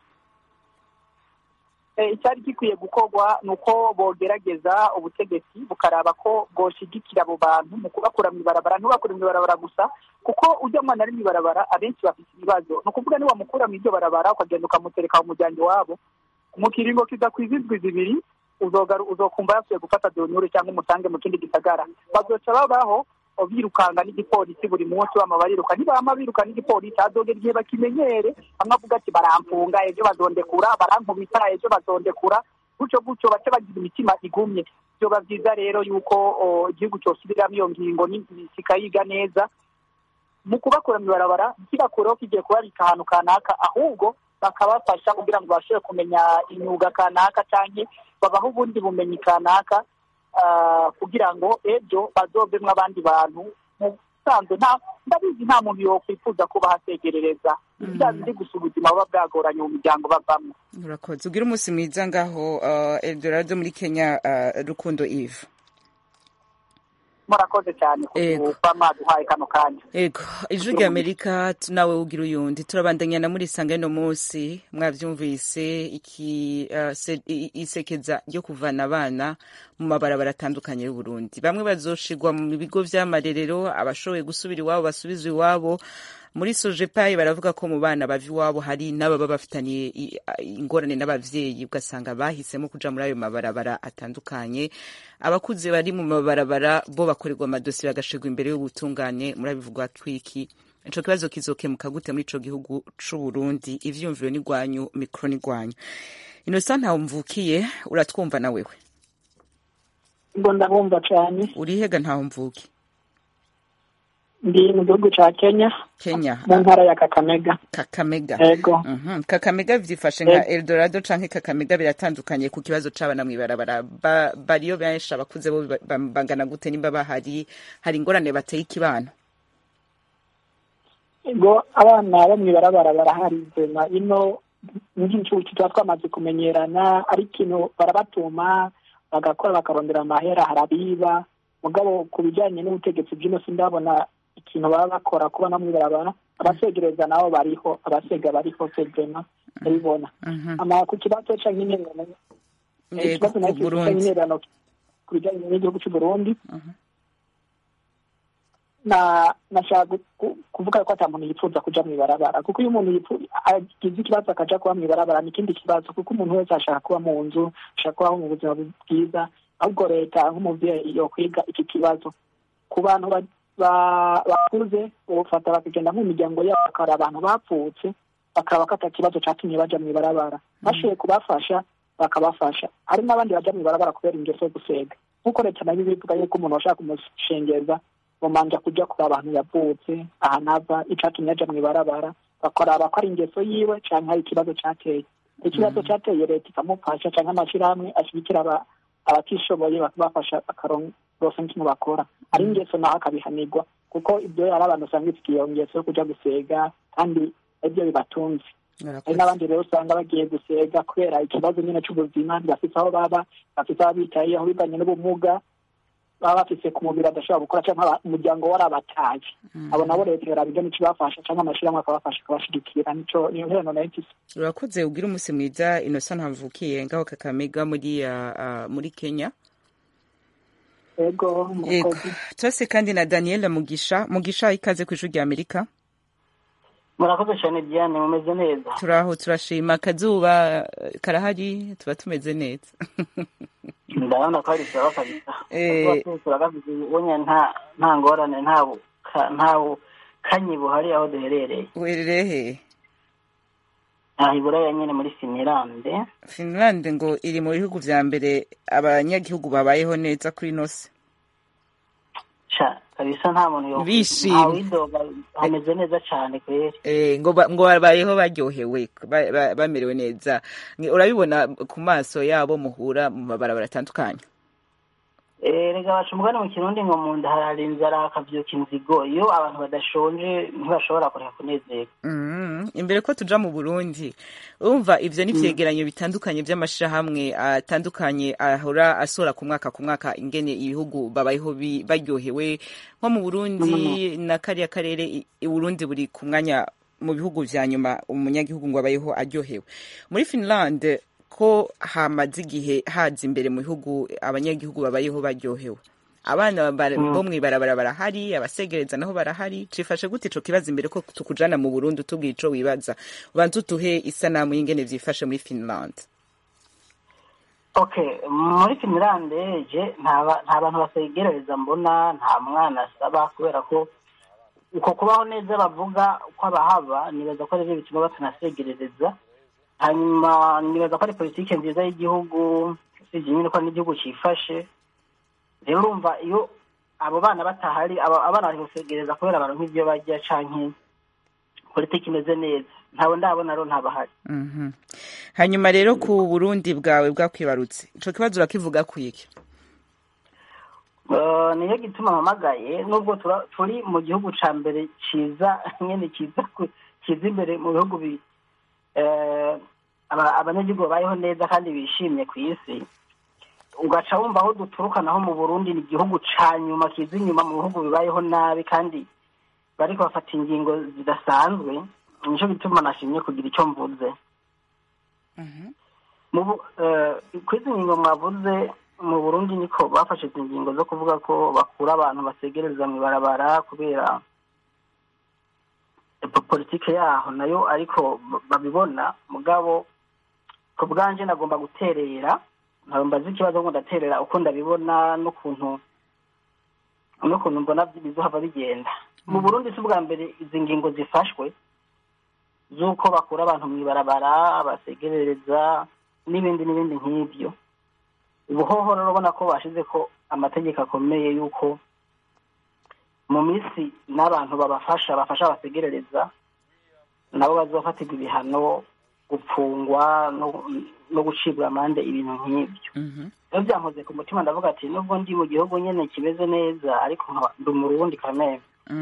Icyari gikwiye gukorwa nuko bogerageza ubutegetsi bukaraba ko bwoshigikira abo bantu mu kubakura mu ibarabara ntubakure mu ibarabara gusa kuko ujya mwana ari mu ibarabara abenshi bafite ibibazo ni ukuvuga niba mukura mu iryo barabara ukagenda ukamutereka mu muryango wabo mu kiringo kidakwiza indwi zibiri uzokumva yasuye gufata donyore cyangwa umutange mu kindi gisagara bazoca babaho birukanga n'igipolisi buri munsi bama bariruka ntibama biruka n'igipolisi azogera igihe bakimenyere amwe avuga ati baramfunga ejo bazondekura barankubita ejo bazondekura gutyo bace bagira imitima igumye byoba byiza rero yuko igihugu cyosubiramo iyo ngingo kikayiga neza mu kubakura mu ibarabara ntibakureho kigiye kubabika ahantu kanaka ahubwo bakabafasha kugira ngo bashobore kumenya imyuga kanaka cyangwa babaho ubundi bumenyi kanaka kugira ngo ejo bazovemwo abandi bantu mu busanzwe ndabizi nta muntu yokwifuza kuba hasegerereza bya bindi gusa ubuzima buba bwagoranye mu miryango bavamo. Urakoze ugira umunsi mwiza ngaho Eldorado muri Kenya. Rukundo Yves murakoze cyane kuba mwaduhaye kano kanya. Ego ijwi ry'Amerika nawe ugira uyundi turabandanya na muri sanga no munsi mwavyumvise isekeza ryo kuvana abana mu mabarabara atandukanye y'u Burundi. Bamwe bazoshigwa mu bigo vy'amarerero abashoboye gusubira iwabo basubizwe iwabo. Muri Sojepayi baravuga ko mu bana bava iwabo hari n'ababa bafitaniye ingorane n'abavyeyi ugasanga bahisemo kuja muri ayo mabarabara atandukanye. Abakuze bari mu mabarabara bo bakorerwa amadosiye bagashirwa imbere y'ubutungane murabivugwa twiki. Ico kibazo kizokemuka gute muri ico gihugu c'u Burundi? Ivyumviro ni gwanyu, mikro ni gwanyu. Innocent Ntawumvukiye uratwumva na wewe? Ngo ndabumva cyane. Urihega Ntawumvuki? ndi mu gihugu ca Kenya mu ntara ya Kakamega. Yego. Kakamega vyifashe nka Eldorado canke Kakamega biratandukanye ku kibazo c'abana mw'ibarabara bariyo benshi abakuze bo bangana gute nimba bahari hari ingorane bateye ikibano? Ego abana bo mw'ibarabara barahari zema ino n'incucu twamaze kumenyerana ari kintu barabatuma bagakora bakarondera amahera harabiba mugabo ku bijyanye n'ubutegetsi bw'ino sindabona ikintu baba bakora kuba no mw'ibarabara abasegereza nabo bariho abasega bariho segema ndabibona ama ku kibazo canke intererano ikibazo n'intererano ku bijyanye n'igihugu cy'u Burundi nashaka kuvuga ko ata muntu yipfuza kuja mw'ibarabara kuko iyo umuntu agize ikibazo akaja kuba mw'ibarabara ni ikindi kibazo kuko umuntu wese ashaka kuba mu nzu ashaka kubaho mu buzima bwiza ahubwo leta nk'umuvyeyi yo kwiga iki kibazo ku bantu bakuze ufata bakagenda mu miryango yabo bakara abantu bapfutse bakaba kata kibazo catumye baja mw'ibarabara bashoboye kubafasha bakabafasha hari n'abandi baja mw'ibarabara kubera ingeso yo gusega nkuko leta nayo bivuga yuko umuntu ashaka kumushengeza bamanja kuja kuri abantu yavutse ahanava icatumye aja mw'ibarabara bakoraba ko ari ingeso yiwe canke hari ikibazo cateye ikibazo cateye leta ikamufasha canke amashirahamwe ashigikira abatishoboye bakabafasha bakaronka ikintu bakora ari ingeso naho akabihanirwa kuko ibyo yari abantu usanga ifite iyo ngeso yo kuja gusega kandi ibyo bibatunze hari n'abandi rero usanga bagiye gusega kubera ikibazo nyine c'ubuzima bafise aho baba bafise aho bitayeho bivanye n'ubumuga baba bafise ku mubiri adashobora gukora cyangwa umuryango warabataye abo nabo leta yarabijya n'ikibafasha cyangwa amashirahamwe akabafasha akabashigikira nico niyo nterano nayo mfise. Urakoze ugira umunsi mwiza Innocent Ntavukiye ngaho Kakamega muri Kenya. Ego twese kandi na Daniel Mugisha ikaze ku ijwi rya Amerika. Murakoze cyane Diane mumeze neza. Turaho turashima akazuba karahari tuba tumeze neza. Ndabona ko ari sawa kabisa. Turagavuze ubonye nta ngorane nta kanyi buhari aho duherereye. Uherereye? Iburaya nyene muri Finlande. Finlande ngo iri mu bihugu vya mbere abanyagihugu babayeho neza kuri nose. Kabisa nta muntu yo widoga hameze neza cyane kweri ngo babayeho baryohewe bamerewe neza urabibona ku maso yabo muhura mu mabarabara atandukanye rega baca umugani mu kirundi ngo mu nda hari inzara akavyuka inzigo iyo abantu badashonje ntibashobora kureka kunezerwa imbere ko tuja mu Burundi urumva ivyo ni vyegeranyo bitandukanye vy'amashirahamwe atandukanye ahora asora ku mwaka ingene ibihugu babayeho baryohewe nko mu Burundi na kariya karere Burundi buri ku mwanya mu bihugu vya nyuma umunyagihugu ngo abayeho aryohewe muri Finland ko hamaze igihe haza imbere mu bihugu abanyagihugu babayeho baryohewe abana bo mw'ibarabara barahari abasegereza naho barahari cifashe gute ico kibazo imbere ko tukujana mu Burundi tubwiye ico wibaza ubanza utuhe isanamu y'ingene vyifashe muri Finland. Okay muri Finland nta bantu basegereza mbona nta mwana asaba kubera ko uko kubaho neza bavuga uko abahaba nibaza ko rero bituma batanasegerereza hanyuma nibaza ko ari politike nziza y'igihugu sijimye ko n'igihugu cifashe rero urumva iyo abo bana batahari abana bari gusegereza kubera abantu nk'ibyo bajya canke politike imeze neza ntawe ndabona rero ntabahari. Hanyuma rero ku Burundi bwawe bwakwibarutse ico kibazo urakivuga kwiki? Niyo gituma mpamagaye nubwo turi mu gihugu ca mbere ciza nyene ciza imbere mu bihugu abanyagihugu babayeho neza kandi bishimye ku isi ugaca wumva aho duturuka naho mu Burundi ni igihugu ca nyuma kiza inyuma mu bihugu bibayeho nabi kandi bariko bafata ingingo zidasanzwe nico bituma nashimye kugira icyo mvuze. Kwizi ngingo mwavuze mu Burundi niko bafashe ingingo zo kuvuga ko bakura abantu basegereza mw'ibarabara kubera politike yaho nayo ariko babibona mugabo ku bwanje nagomba guterera mbazi ikibazo ngo ndaterera uko ndabibona n'ukuntu mbona bizohava bigenda mu Burundi si bwa mbere izi ngingo zifashwe z'uko bakura abantu mw'ibarabara basegerereza n'ibindi nk'ibyo ubuhoho rero ubona ko bashize ko amategeko akomeye y'uko mu minsi n'abantu bafasha abasegerereza nabo bazofatirwa ibihano, gupfungwa no gucibwa amande, ibintu nk'ibyo. Rero byankoze ku mutima, ndavuga ati nubwo ndi mu gihugu nyene kimeze neza ariko ndi umurundi kameme.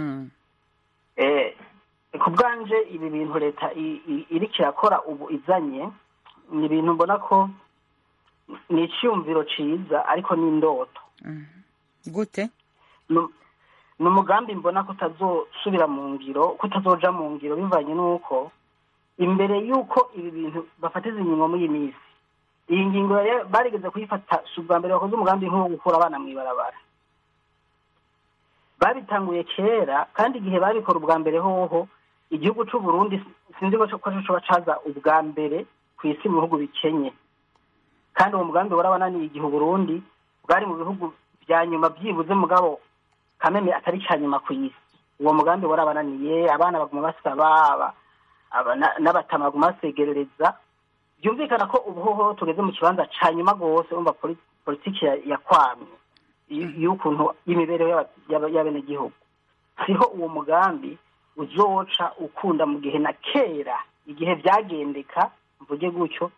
Ku bwanje ibi bintu leta iriko irakora ubu izanye ni ibintu mbona ko ni icyumviro ciza ariko ni indoto. Gute? Ni umugambi mbona ko utazosubira mu ngiro, ko utazoja mu ngiro, bivanye n'uko imbere y'uko ibi bintu bafata izi ngingo muri iyi minsi, iyi ngingo barigeze kuyifata si ubwa mbere bakoze umugambi nk'uwo gukura abana mw'ibarabara. Babitanguye kera, kandi igihe babikora ubwa mbere hoho igihugu c'u Burundi sinzi ko coba caza ubwa mbere ku isi mu bihugu bikenye, kandi uwo mugambi warabananiye igihe Burundi bwari mu bihugu bya nyuma byibuze mugabo kameme atari ca nyuma ku isi. Uwo mugambi warabananiye, abana baguma basaba, n'abatama baguma basegerereza. Byumvikana ko ubuhoho tugeze mu kibanza ca nyuma gose, umva politiki yakwamye y'ukuntu y'imibereho y'abenegihugu. Siho uwo mugambi uzoca ukunda mu gihe na kera, igihe vyagendeka, mvuge gutyo,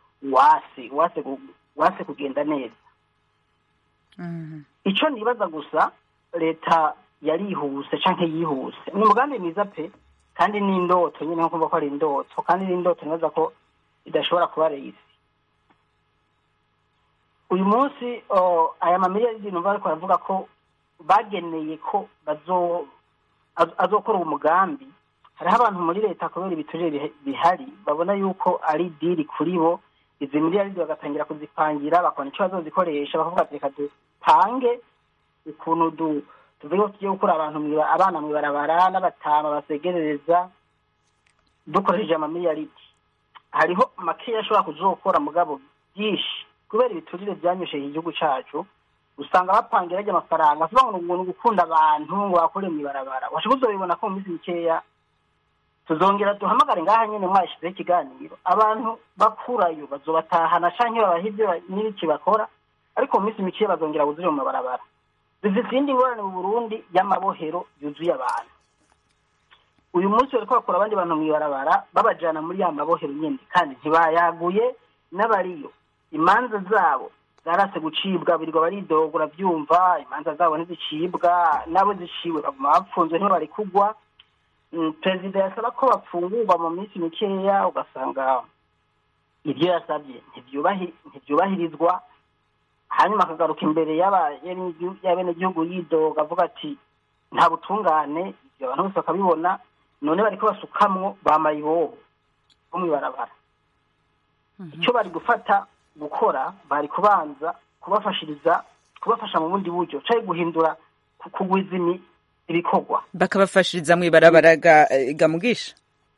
wase kugenda neza. Ico nibaza gusa leta yarihuse canke yihuse, ni umugambi mwiza pe, kandi ni indoto nyene, nko kumva ko ari indoto, kandi ni indoto nibaza ko idashobora kuba reyisi. Uyu munsi aya mamiliyari numva ariko aravuga ko bageneye ko azokora uwo mugambi. Hariho abantu muri leta kubera ibiturire bihari babona yuko ari diri kuri bo, izi miliyari bagatangira kuzipangira, bakabona icyo bazozikoresha, bakavuga ati reka dupange ukuntu tuvuge ko tugiye gukura abana mw'ibarabara n'abatama basegerereza dukoresheje amamiliyari. Hariho makeya ashobora kuzokora mugabo byinshi kubera ibiturire byanyushije igihugu cacu, usanga bapangira ajya amafaranga avuga ngo gukunda abantu ngo bakore mw'ibarabara. Washaka uzobibona ko mu minsi mikeya tuzongera duhamagare ngaha nyene mwashizeho ikiganiro, abantu bakurayo bazobatahana canke babahivye n'ibiki bakora, ariko mu minsi mikeya bazongera buzure mu mabarabara. Dufise iyindi ngorane mu Burundi y'amabohero yuzuye abantu. Uyu munsi bariko bakora abandi bantu mw'ibarabara babajana muri ya mabohero nyene, kandi ntibayaguye n'abariyo. Imanza zabo zarase gucibwa, birirwa baridogora byumva, imanza zabo ntizicibwa, nabo ziciwe baguma bapfunzwe ntibari kugwa. Perezida yasaba ko bapfungurwa mu minsi mikeya, ugasanga ibyo yasabye ntibyubahirizwa, hanyuma akagaruka imbere y'abenegihugu yidoga avuga ati nta butungane. Ibyo abantu bose bakabibona, none bariko basukamwo bamaye ibobo bo mw'ibarabara. Icyo bari gukora bari kubanza kubafasha mu bundi buryo, cari guhindura kugwiza ibikorwa, bakabafashiriza mw'ibarabara ga Mugisha.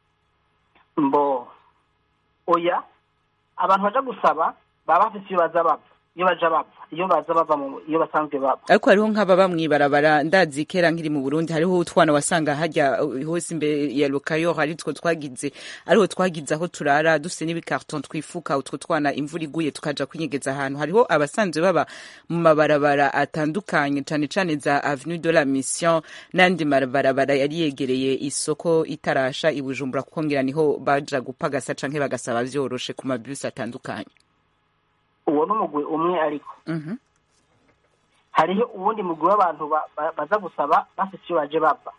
Oya, abantu baja gusaba baba bafise iyo baza bava iyo basanzwe baba. Ariko hariho nk'ababa mw'ibarabara, ndazi kera nkiri mu Burundi hariho utwana wasanga hajya hose imbere ya lokayo, hari ariho twagize aho turara dufise n'ibikarton twifuka, utwo twana imvura iguye tukaja kwinyegeza ahantu. Hariho abasanzwe baba mu mabarabara atandukanye, cane cane za Avenue de la Mission n'andi mabarabara yari yegereye isoko itarasha i Bujumbura, kuko ngira niho baja gupagasa canke bagasaba vyoroshe ku mabisi atandukanye. Uwo n'umugwi umwe, ariko hariho uwundi mugwi w'abantu baza gusaba bafise iyo baje bava.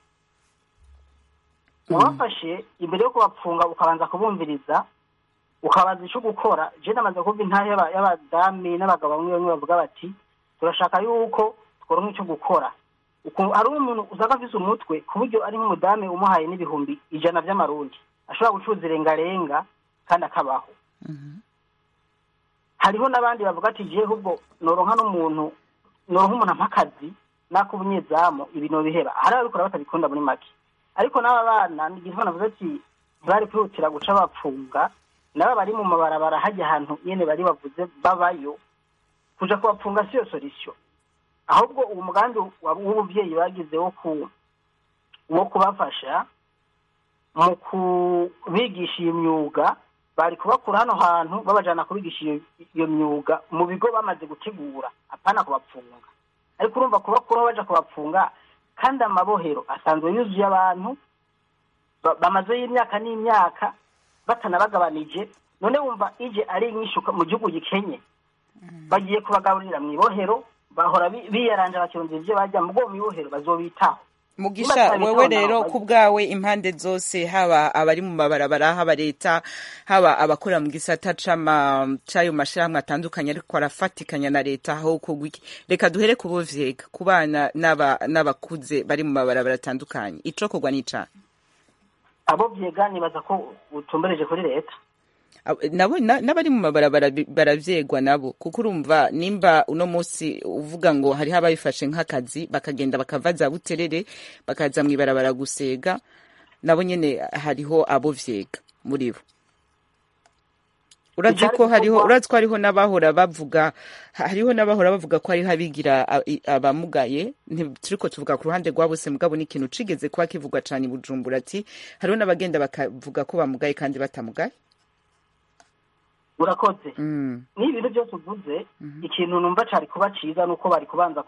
Ubafashe imbere yo kubapfunga ukabanza kubumviriza, ukabaza ico gukora. Je namaze kumva intahe y'abadami n'abagabo bamwe bavuga bati turashaka yuko tworonka ico gukora. Hari umuntu usanga afise umutwe ku buryo ari nk'umudame umuhaye n'ibihumbi 100 vy'amarundi ashobora gucuza irengarenga kandi akabaho. Hariho n'abandi bavuga ati je hubwo noronka umuntu mpakazi nakubunyezamu ibintu biheba. Hari ababikora batabikunda muri make, ariko n'aba bana n'igihe navuze ati ntibari kwihutira guca bapfunga, nabo bari mu mabarabara hajya ahantu nyene bari bavuze babayo, kuja kubapfunga siyo solution. Ahubwo uwo mugambi w'ubuvyeyi bagize wo kubafasha mu kubigisha imyuga, bari kubakura hano hantu babajana kubigisha iyo myuga mu bigo bamaze gutegura, apana kubapfunga. Ariko urumva kubakuraho baja kubapfunga kandi amabohero asanzwe yuzuye abantu bamazeyo imyaka n'imyaka batanabagabanije. None wumva ije ari inyishuka mu gihugu gikenye, bagiye kubagaburira mu ibohero, bahora biyaranje bakirondera ivyo bajya mu ibohero bazobitaho. Mugisha, wewe rero ku bwawe impande zose, haba abari mu mabarabara, haba leta, haba abakora mu gisata c'ayo mashirahamwe atandukanye ariko arafatikanya na leta, aho kugwiki, reka duhere ku bovyega, ku bana n'abakuze bari mu mabarabara atandukanye, ico kogwa nica abo vyega nibaza ko utumbereje kuri leta nabo n'abari mu mabarabara baravyegwa nabo, kuko urumva nimba uno munsi uvuga ngo hariho ababifashe nk'akazi bakagenda bakava za Buterere bakaza mw'ibarabara gusega, nabo nyene hariho abo vyega muri bo. Urazi ko hariho n'abahora bavuga ko hariho abigira abamugaye, turiko tuvuga ku ruhande rwa bose, mugabo ni ikintu cigeze kuba kivugwa cane i Bujumbura, ati hariho n'abagenda bakavuga ko bamugaye kandi batamugaye. Urakoze. N'ibintu byose uvuze, ikintu numva cari kuba ciza nuko bari kubanza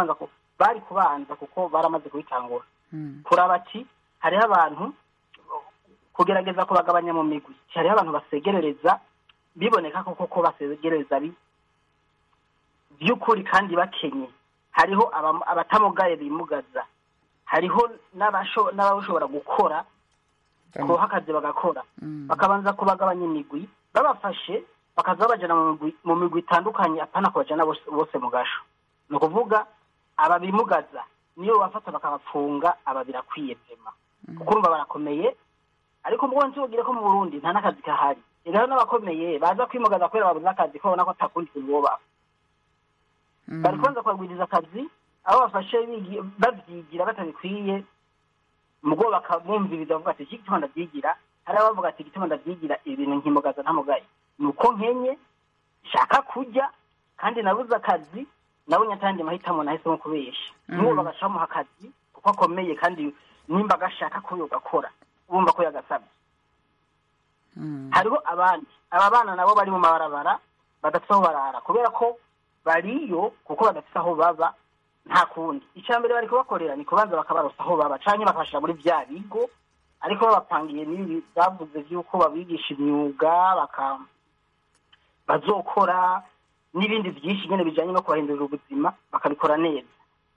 kuko baramaze kubitangura. Kuraba ati hariho abantu kugerageza kubagabanya mu migwi, hariho abantu basegerereza biboneka koko basegerereza by'ukuri kandi bakenye, hariho abatamugaye bimugaza, hariho n'abashobora gukora kuroha akazi bagakora, bakabanza kubagabanya imigwi, babafashe bakaza babajana mu migwi itandukanye, apana kubajana bose mu gasho. Ni ukuvuga aba bimugaza niyo bafata bakabapfunga, aba birakwiye pema kuko urumva barakomeye, ariko mbwo ntugire ko mu Burundi nta n'akazi kahari. Rero n'abakomeye baza kwimugaza kubera babuze akazi, ko babona ko atakundi kintu boba bari kwanza kwagwiriza akazi, abo bafashe babyigira batabikwiye, mugbo bakamwumviriza bavuga ati iki gituma ndabyigira, hari abavuga ati igituma ndabyigira ibintu nkimugaza ntamugaye, nuko nkenye shaka kujya kandi nabuze akazi, nabonye atandi mahitamo nahisemo kubesha, n'uwo bagashamuha akazi kuko akomeye kandi nimba agashaka ko yogakora bumva ko yagasabye. Hariho abandi aba bana nabo bari mu mabarabara badafite aho barara, kubera ko bariyo kuko badafite aho baba, nta kundi. Icambere bari kubakorera ni kubanza bakabarosa aho baba, canke bakashira muri bya bigo, ariko babapangiye n'ibi bavuze vy'uko babigisha imyuga bazokora n'ibindi byinshi nyene bijanye no kubahindurira ubuzima, bakabikora neza.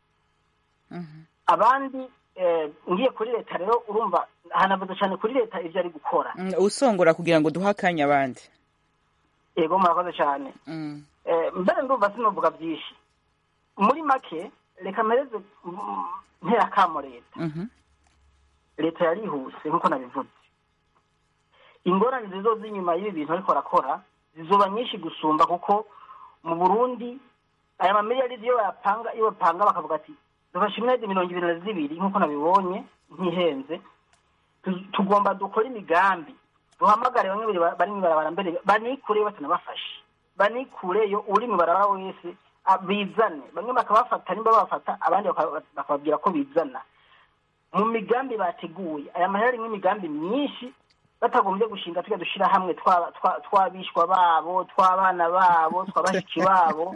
Abandi ngiye kuri leta rero, urumva hanavuze cyane kuri leta ivyo ari gukora, usongora kugira ngo duhakanye abandi. Yego murakoze cyane. Mbere ndumva sinovuga byinshi, muri make reka mereze ntera kamo leta. Leta yarihuse nkuko nabivuze, ingorane zizoza inyuma y'ibi bintu ariko arakora zizoba nyinshi gusumba, kuko mu Burundi aya mamiliyari iyo bapanga bakavuga ati dufashe imyaka 22 nkuko nabibonye ntihenze, tugomba dukora imigambi, duhamagare bamwe bari mu barabara mbere banikure batanabafashe, banikureyo uri mu barabara wese bizane, bamwe bakabafata nimba bafata, abandi bakababwira ko bizana mu migambi bateguye. Aya mahera rimwe imigambi myinshi batagombye gushinga tujya dushira hamwe twabishwa babo, twabana babo, twabashiki babo,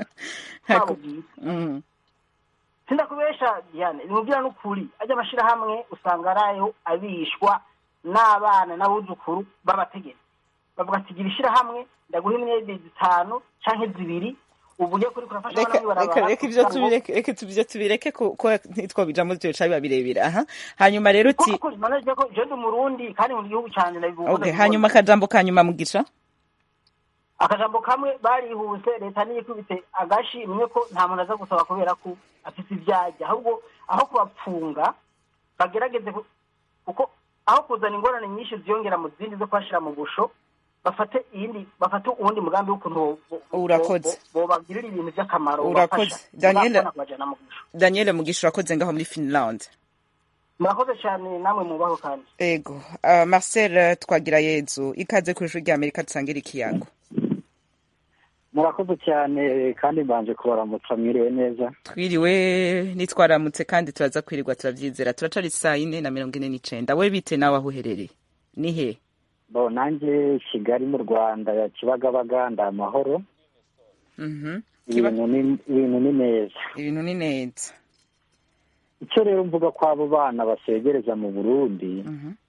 sindakubesha Diane, nimubwira n'ukuri, ajya bashira hamwe usanga arayo abishwa n'abana n'abuzukuru babategetse, bavuga ati gira ishira hamwe ndaguha imyezi 5 canke 2 ubuye kuri kurafasha abana bibarabara. Reka ivyo tubireke ko ntitwobijamo byo cabiba birebire. Hanyuma rero uti ko manaje ko je ndi Murundi kandi mu gihugu cyane nabivuga. Okay, hanyuma akajambo kanyuma Mugisha. Akajambo kamwe barihuse, leta niyikubite agashi, imwe ko nta muntu aza gusaba kubera ko afite ivyajya, ahubwo aho kubapfunga bagerageze kuko aho kuzana ingorane nyinshi ziyongera mu zindi zo kwashira mu busho, bafate uwundi mugambi w'ukuntu bobagirira ibintu by'akamaro. Urakoze Daniel Mugisha, urakoze ngaho muri Finland. Murakoze cyane namwe mubaho kandi. Ego Marcel Twagirayezu, ikaze ku ijwi rya Amerika dusangira ikiyago. Murakoze cyane kandi mbanje kubaramutsa, mwiriwe neza. Twiriwe nitwaramutse kandi turaza kwirirwa turavyizera, turacari 4:49. We bite nawe aho uherereye ni he? Bo nanje Kigali mu Rwanda ya Kibagabaga ndamahoro. Ibintu ni neza. Ibintu ni neza. icyo rero mvuga ko abo bana basegereza mu Burundi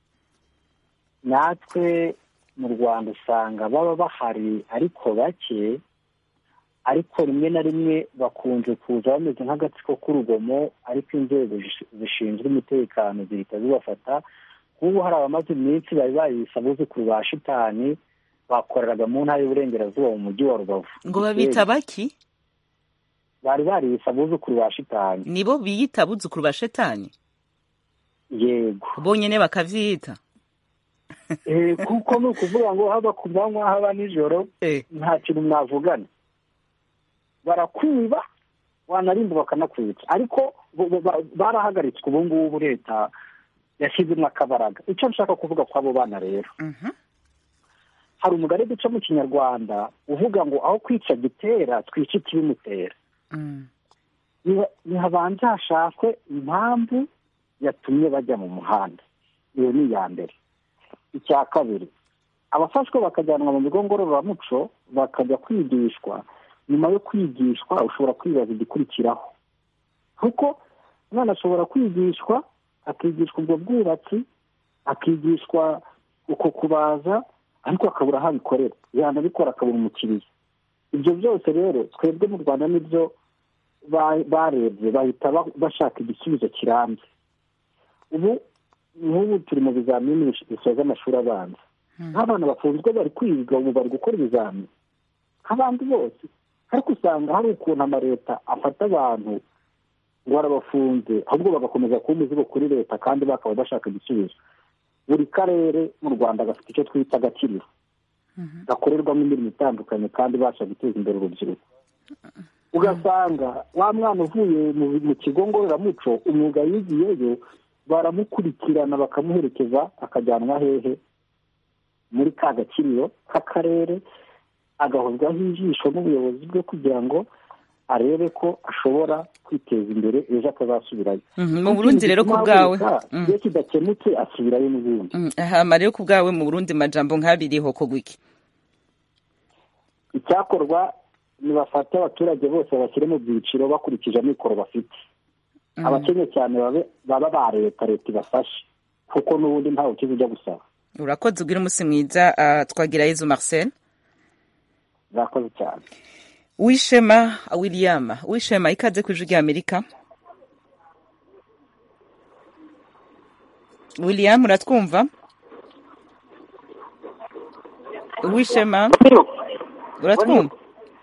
natwe mu Rwanda usanga baba bahari ariko bake, ariko rimwe na rimwe bakunze kuza bameze nk'agatsiko k'urugomo, ariko inzego zishinzwe umutekano zihita zibafata. Nk'ubu hari abamaze iminsi bari bariyise abuzukuru ba shitani, bakoreraga mu ntara y'uburengerazuba mu mujyi wa Rubavu. Ngo babita baki? Bari bariyise abuzukuru ba shitani. Nibo biyita abuzukuru ba shitani? Yego. Bonyene bakavyita? Kuko ni ukuvuga ngo haba ku manywa haba nijoro nta kintu mwavugana. Barakwiba wanarimba bakanakwica, ariko barahagaritswe ubu ngubu leta yashyizemo akabaraga. Icyo nshaka kuvuga kw'abo bana rero, hari umugani duca mu Kinyarwanda uvuga ngo aho kwica gitera twica ikibimutera. Nihabanza hashakwe impamvu yatumye bajya mu muhanda. Iyo ni iya mbere. Icya kabiri, abafashwe bakajyanwa mu bigo ngororamuco bakajya kwigishwa. Nyuma yo kwigishwa ushobora kwibaza igikurikiraho, kuko umwana ashobora kwigishwa, akigishwa ubwo bwubatsi, akigishwa uko kubaza, ariko akabura aho abikorera, yanabikora akabura umukiriya. Ibyo byose rero twebwe mu Rwanda nibyo barebye, bahita bashaka igisubizo kirambye. Ubu nk'ubu turi mu bizamini bisoza amashuri abanza, nk'abana bafunzwe bari kwiga, ubu bari gukora ibizamini nk'abandi bose, ariko usanga hari ukuntu amaleta afata abantu ngo arabafunze, ahubwo bagakomeza kuba umuzigo kuri leta kandi bakaba bashaka igisubizo. Buri karere mu Rwanda gafite icyo twita agakiriro gakorerwamo imirimo itandukanye kandi basha guteza imbere urubyiruko. Ugasanga wa mwana uvuye mu kigo ngororamuco, umwuga yigiyeyo baramukurikirana bakamuherekeza akajyanwa hehe? Muri ka gakiriro k'akarere, agahozwaho ijisho n'ubuyobozi bwe kugira ngo arebe ko ashobora kwiteza imbere ejo akazasubirayo. Mu Burundi rero ku bwawe iyo kidakemutse asubirayo n'ubundi. Hama rero ku bwawe mu Burundi majambo nk'abiriho ko gwiki? Icyakorwa nibafata abaturage bose bashyire mu byiciro bakurikije amikoro bafite. Abakenya cyane baba ba leta ibafashe, kuko n'ubundi ntawe ukizijya gusaba. Urakoze, ugira umunsi mwiza. Twagira Yezu Marcel. Urakoze cyane. Wishema William, Wishema ikaze ku Ijwi ry'Amerika. William uratwumva? Wishema uratwumva?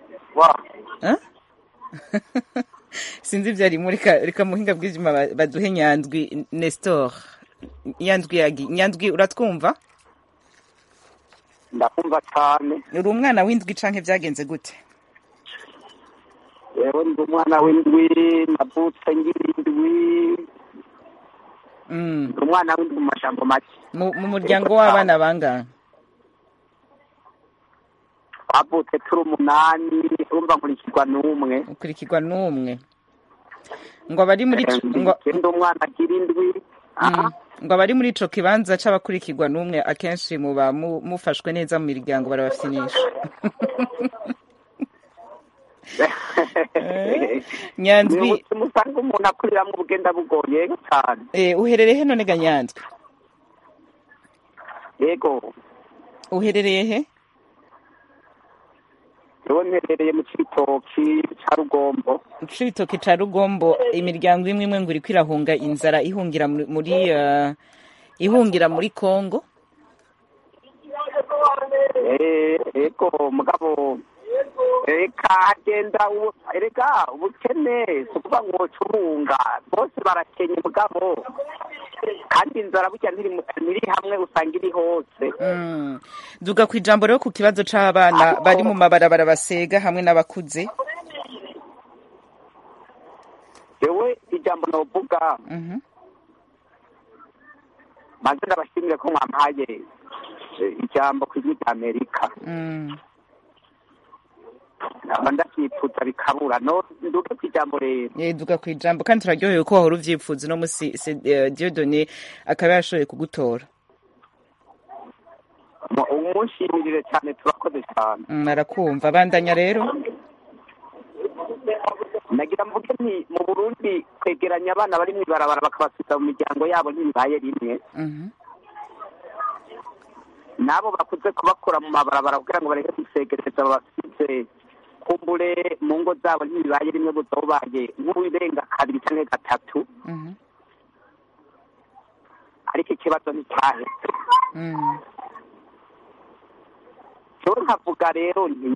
Sinzi ibyari muri reka muhinga bw'ijima baduhe Nyandwi Nestor. Nyandwi uratwumva? Ndakumva cyane. Uri umwana w'indwi canke byagenze gute? Yewe ndi umwana w'indwi, navutse ngirindwi. Ndi umwana w'indwi mu mashambo make. Mu muryango w'abana bangahe? Avutse turi 8, urumva nkurikirwa n'umwe. Ukurikirwa n'umwe. Ngo abari muri ndi umwana girindwi. Ngo abari muri ico kibanza c'abakurikirwa n'umwe akenshi muba mufashwe neza mu miryango barabafinisha. Nyandwi musanga umuntu akurira mu bugenda bugoye cyane. Uherereye he none ga Nyandwi? Yego. Uherereye he? Mperereye mu Cibitoki ca Rugombo. Mu Cibitoki ca Rugombo, imiryango imwe imwe ngo iriko irahunga inzara ihungira muri Kongo. Ego mugabo hagenda ubukene kuvuga ngo curunga bose barakenye mugabo kandi inzara burya ntiri hamwe usanga iri hose. Duga ku ijambo rero ku kibazo c'abana bari mu mabarabara basega hamwe n'abakuze. Yewe ijambo novuga maze ndabashimire ko mwampaye ijambo ku Ijwi ry'Amerika. Ndakipfuza bikabura no nduke ku ijambo rero. Duga ku ijambo kandi turaryohewe ko wahora uvyipfuza no musi Dieudonné akaba yashoboye kugutora. Umunshimire cyane, turakoze cyane. Arakumva bandanya rero. Nagira mvuge nti mu Burundi kwegeranya abana bari mw'ibarabara bakabasubiza mu miryango yabo ntibibaye rimwe nabo bakuze kubakura mu mabarabara kugira ngo bareke gusegereza babasize kumbure mu ngo zabo ntibibaye rimwe buzobaye nk'uwirenga kabiri canke gatatu ariko ikibazo nticyahetse jewe nkavuga rero nti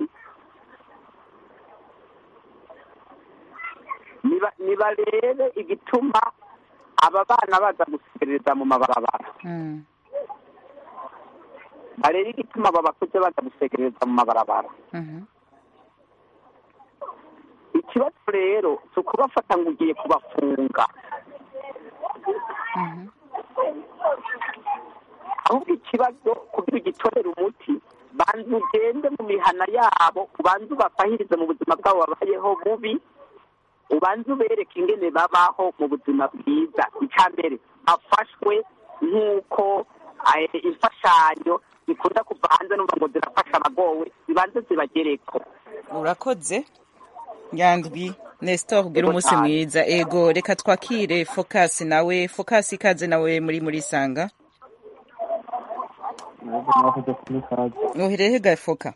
nibarebe igituma aba bana baza gusegereza mu mabarabara barebe igituma aba bakuze baza gusegereza mu mabarabara ikibazo rero si ukubafata ngo ugiye kubafunga ahubwo ikibazo kugira ugitorere umuti banza ugende mu mihana yabo ubanze ubafahirize mu buzima bwabo babayeho bubi ubanze ubereke ingene babaho mu buzima bwiza icya mbere afashwe nk'uko imfashanyo zikunda kuva hanze numva ngo zirafasha abagowe zibanze zibagereko. Urakoze Nyandwi Nestor ugira umunsi mwiza. Ego reka twakire Focus nawe. Focus ikaze nawe muri sanga. Uherehe ga Foka?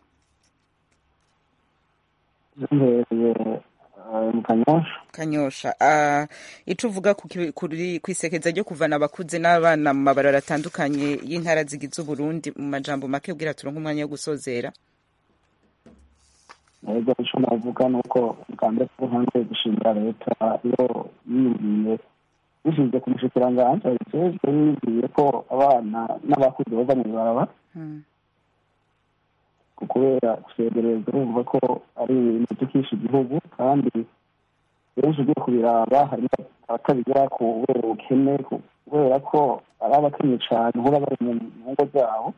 Kanyosha. Ico uvuga kwisekeza ryo kuvana abakuze n'abana mu mabarara atandukanye y'intara zigize Burundi mu majambo make ubwira turonka umwanya wo gusozera. Ego ico navuga nuko kandi hanze gushimira leta iyo yiyumviye bishinzwe ku mushikiranganji yizeye ko abana n'abakuze bava mu baraba kubera gusegereza urumva ko ari ibintu by'ikisha igihugu kandi benshi ugiye kubiraba harimo abatabigera kubera ubukene kubera ko ari abakenye cyane uhora bari mu ngo zabo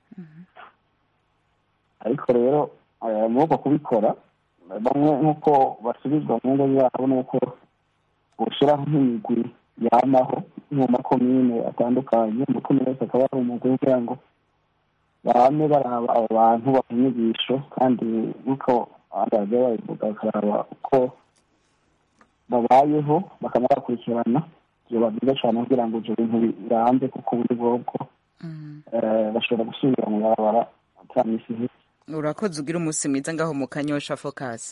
ariko rero nuko kubikora bamwe nk'uko basubizwa mu ngo zabo nuko gushyiraho nk'imigwi yamaho mu makomine atandukanye mu komine yose akaba ari umugwi kugira ngo bame baraba abo bantu bahinyigisho kandi nuko abajya babivuga bakaraba uko babayeho bakanabakurikirana byoba byiza cyane kugira ngo ibyo bintu birambe kuko uburyo bwobwo bashobora gusubira mu barabara atamisi ihise. Urakoze ugira umunsi mwiza ngaho mu Kanyosha Focus.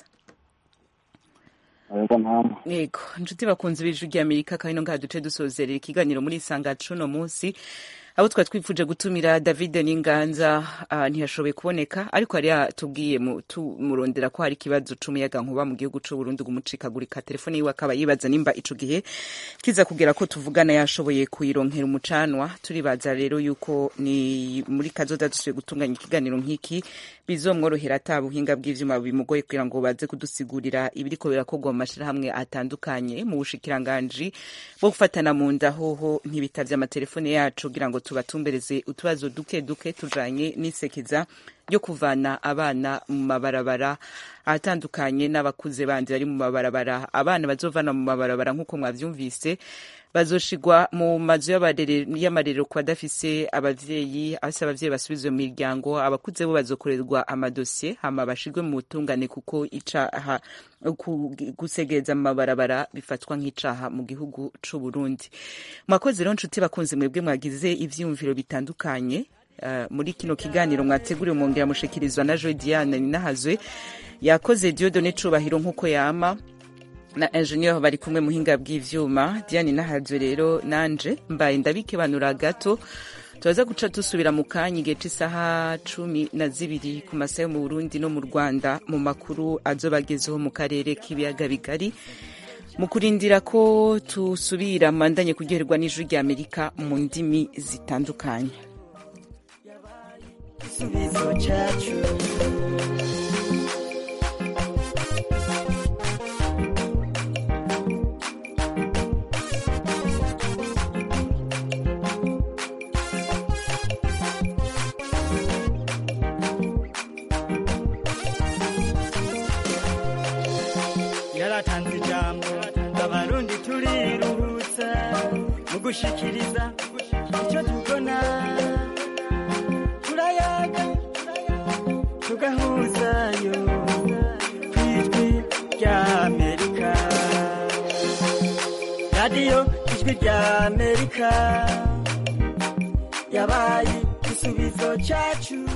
Yego inshuti bakunze b'Ijwi ry'Amerika kandi ngaha duce dusozerera ikiganiro muri Isanga cuno munsi abo twifuje gutumira David Ninganza ntiyashoboye kuboneka ariko yari yatubwiye murondera ko hari ikibazo c'umuyaga nkuba mu gihugu c'u Burundi gumucikagurika telefone yiwe akaba yibaza nimba ico gihe kiza kugera ko tuvugana yashoboye kuyironkera umucanwa turibaza rero yuko ni muri kazoza dusuye gutunganya ikiganiro nk'iki bizomworohera atabuhinga bw'ivyuma bimugoye kugira ngo baze kudusigurira ibiriko birakorwa mu mashirahamwe atandukanye mu bushikiranganji bwo gufatana mu nda hoho ntibitavye amatelefone yacu kugira ngo tubatumbereze utubazo duke tujanye n'isekeza ryo kuvana abana mu mabarabara atandukanye n'abakuze bandi bari mu mabarabara. Abana bazovana mu mabarabara nk'uko mwavyumvise bazoshigwa mu mazu y'amarerero ku badafise abavyeyi abavyeyi basubizwe mu miryango. Abakuze bo bazokorerwa amadosiye hama bashigwe mu butungane kuko icaha gusegeza mu mabarabara bifatwa nk'icaha mu gihugu c'u Burundi. Mwakoze rero nshuti bakunze mwebwe mwagize ivyumviro bitandukanye muri kino kiganiro mwateguriwe mwongera mushikirizwa na Joy Diane Ninahazwe yakoze Dieudonné Cubahiro nk'uko yama na ingenieur bari kumwe muhinga bw'ivyuma Diane Ninahazwe rero nanje mbaye ndabikebanura gato tubaza guca dusubira mu kanya igihe c'isaha 12 ku masaha yo mu Burundi no mu Rwanda mu makuru azobagezeho mu karere k'ibiyaga bigari mu kurindira ko tusubira mandanye kuryoherwa n'Ijwi ry'Amerika mu ndimi zitandukanye. Igisubizo cyacu yaratanze ijambo abarundi turiruhutsa mu gushikiriza icyo tubona tugahuzayo kw'Ijwi ry'Amerika. radiyo ijwi rya amerika yabaye igisubizo cyacu.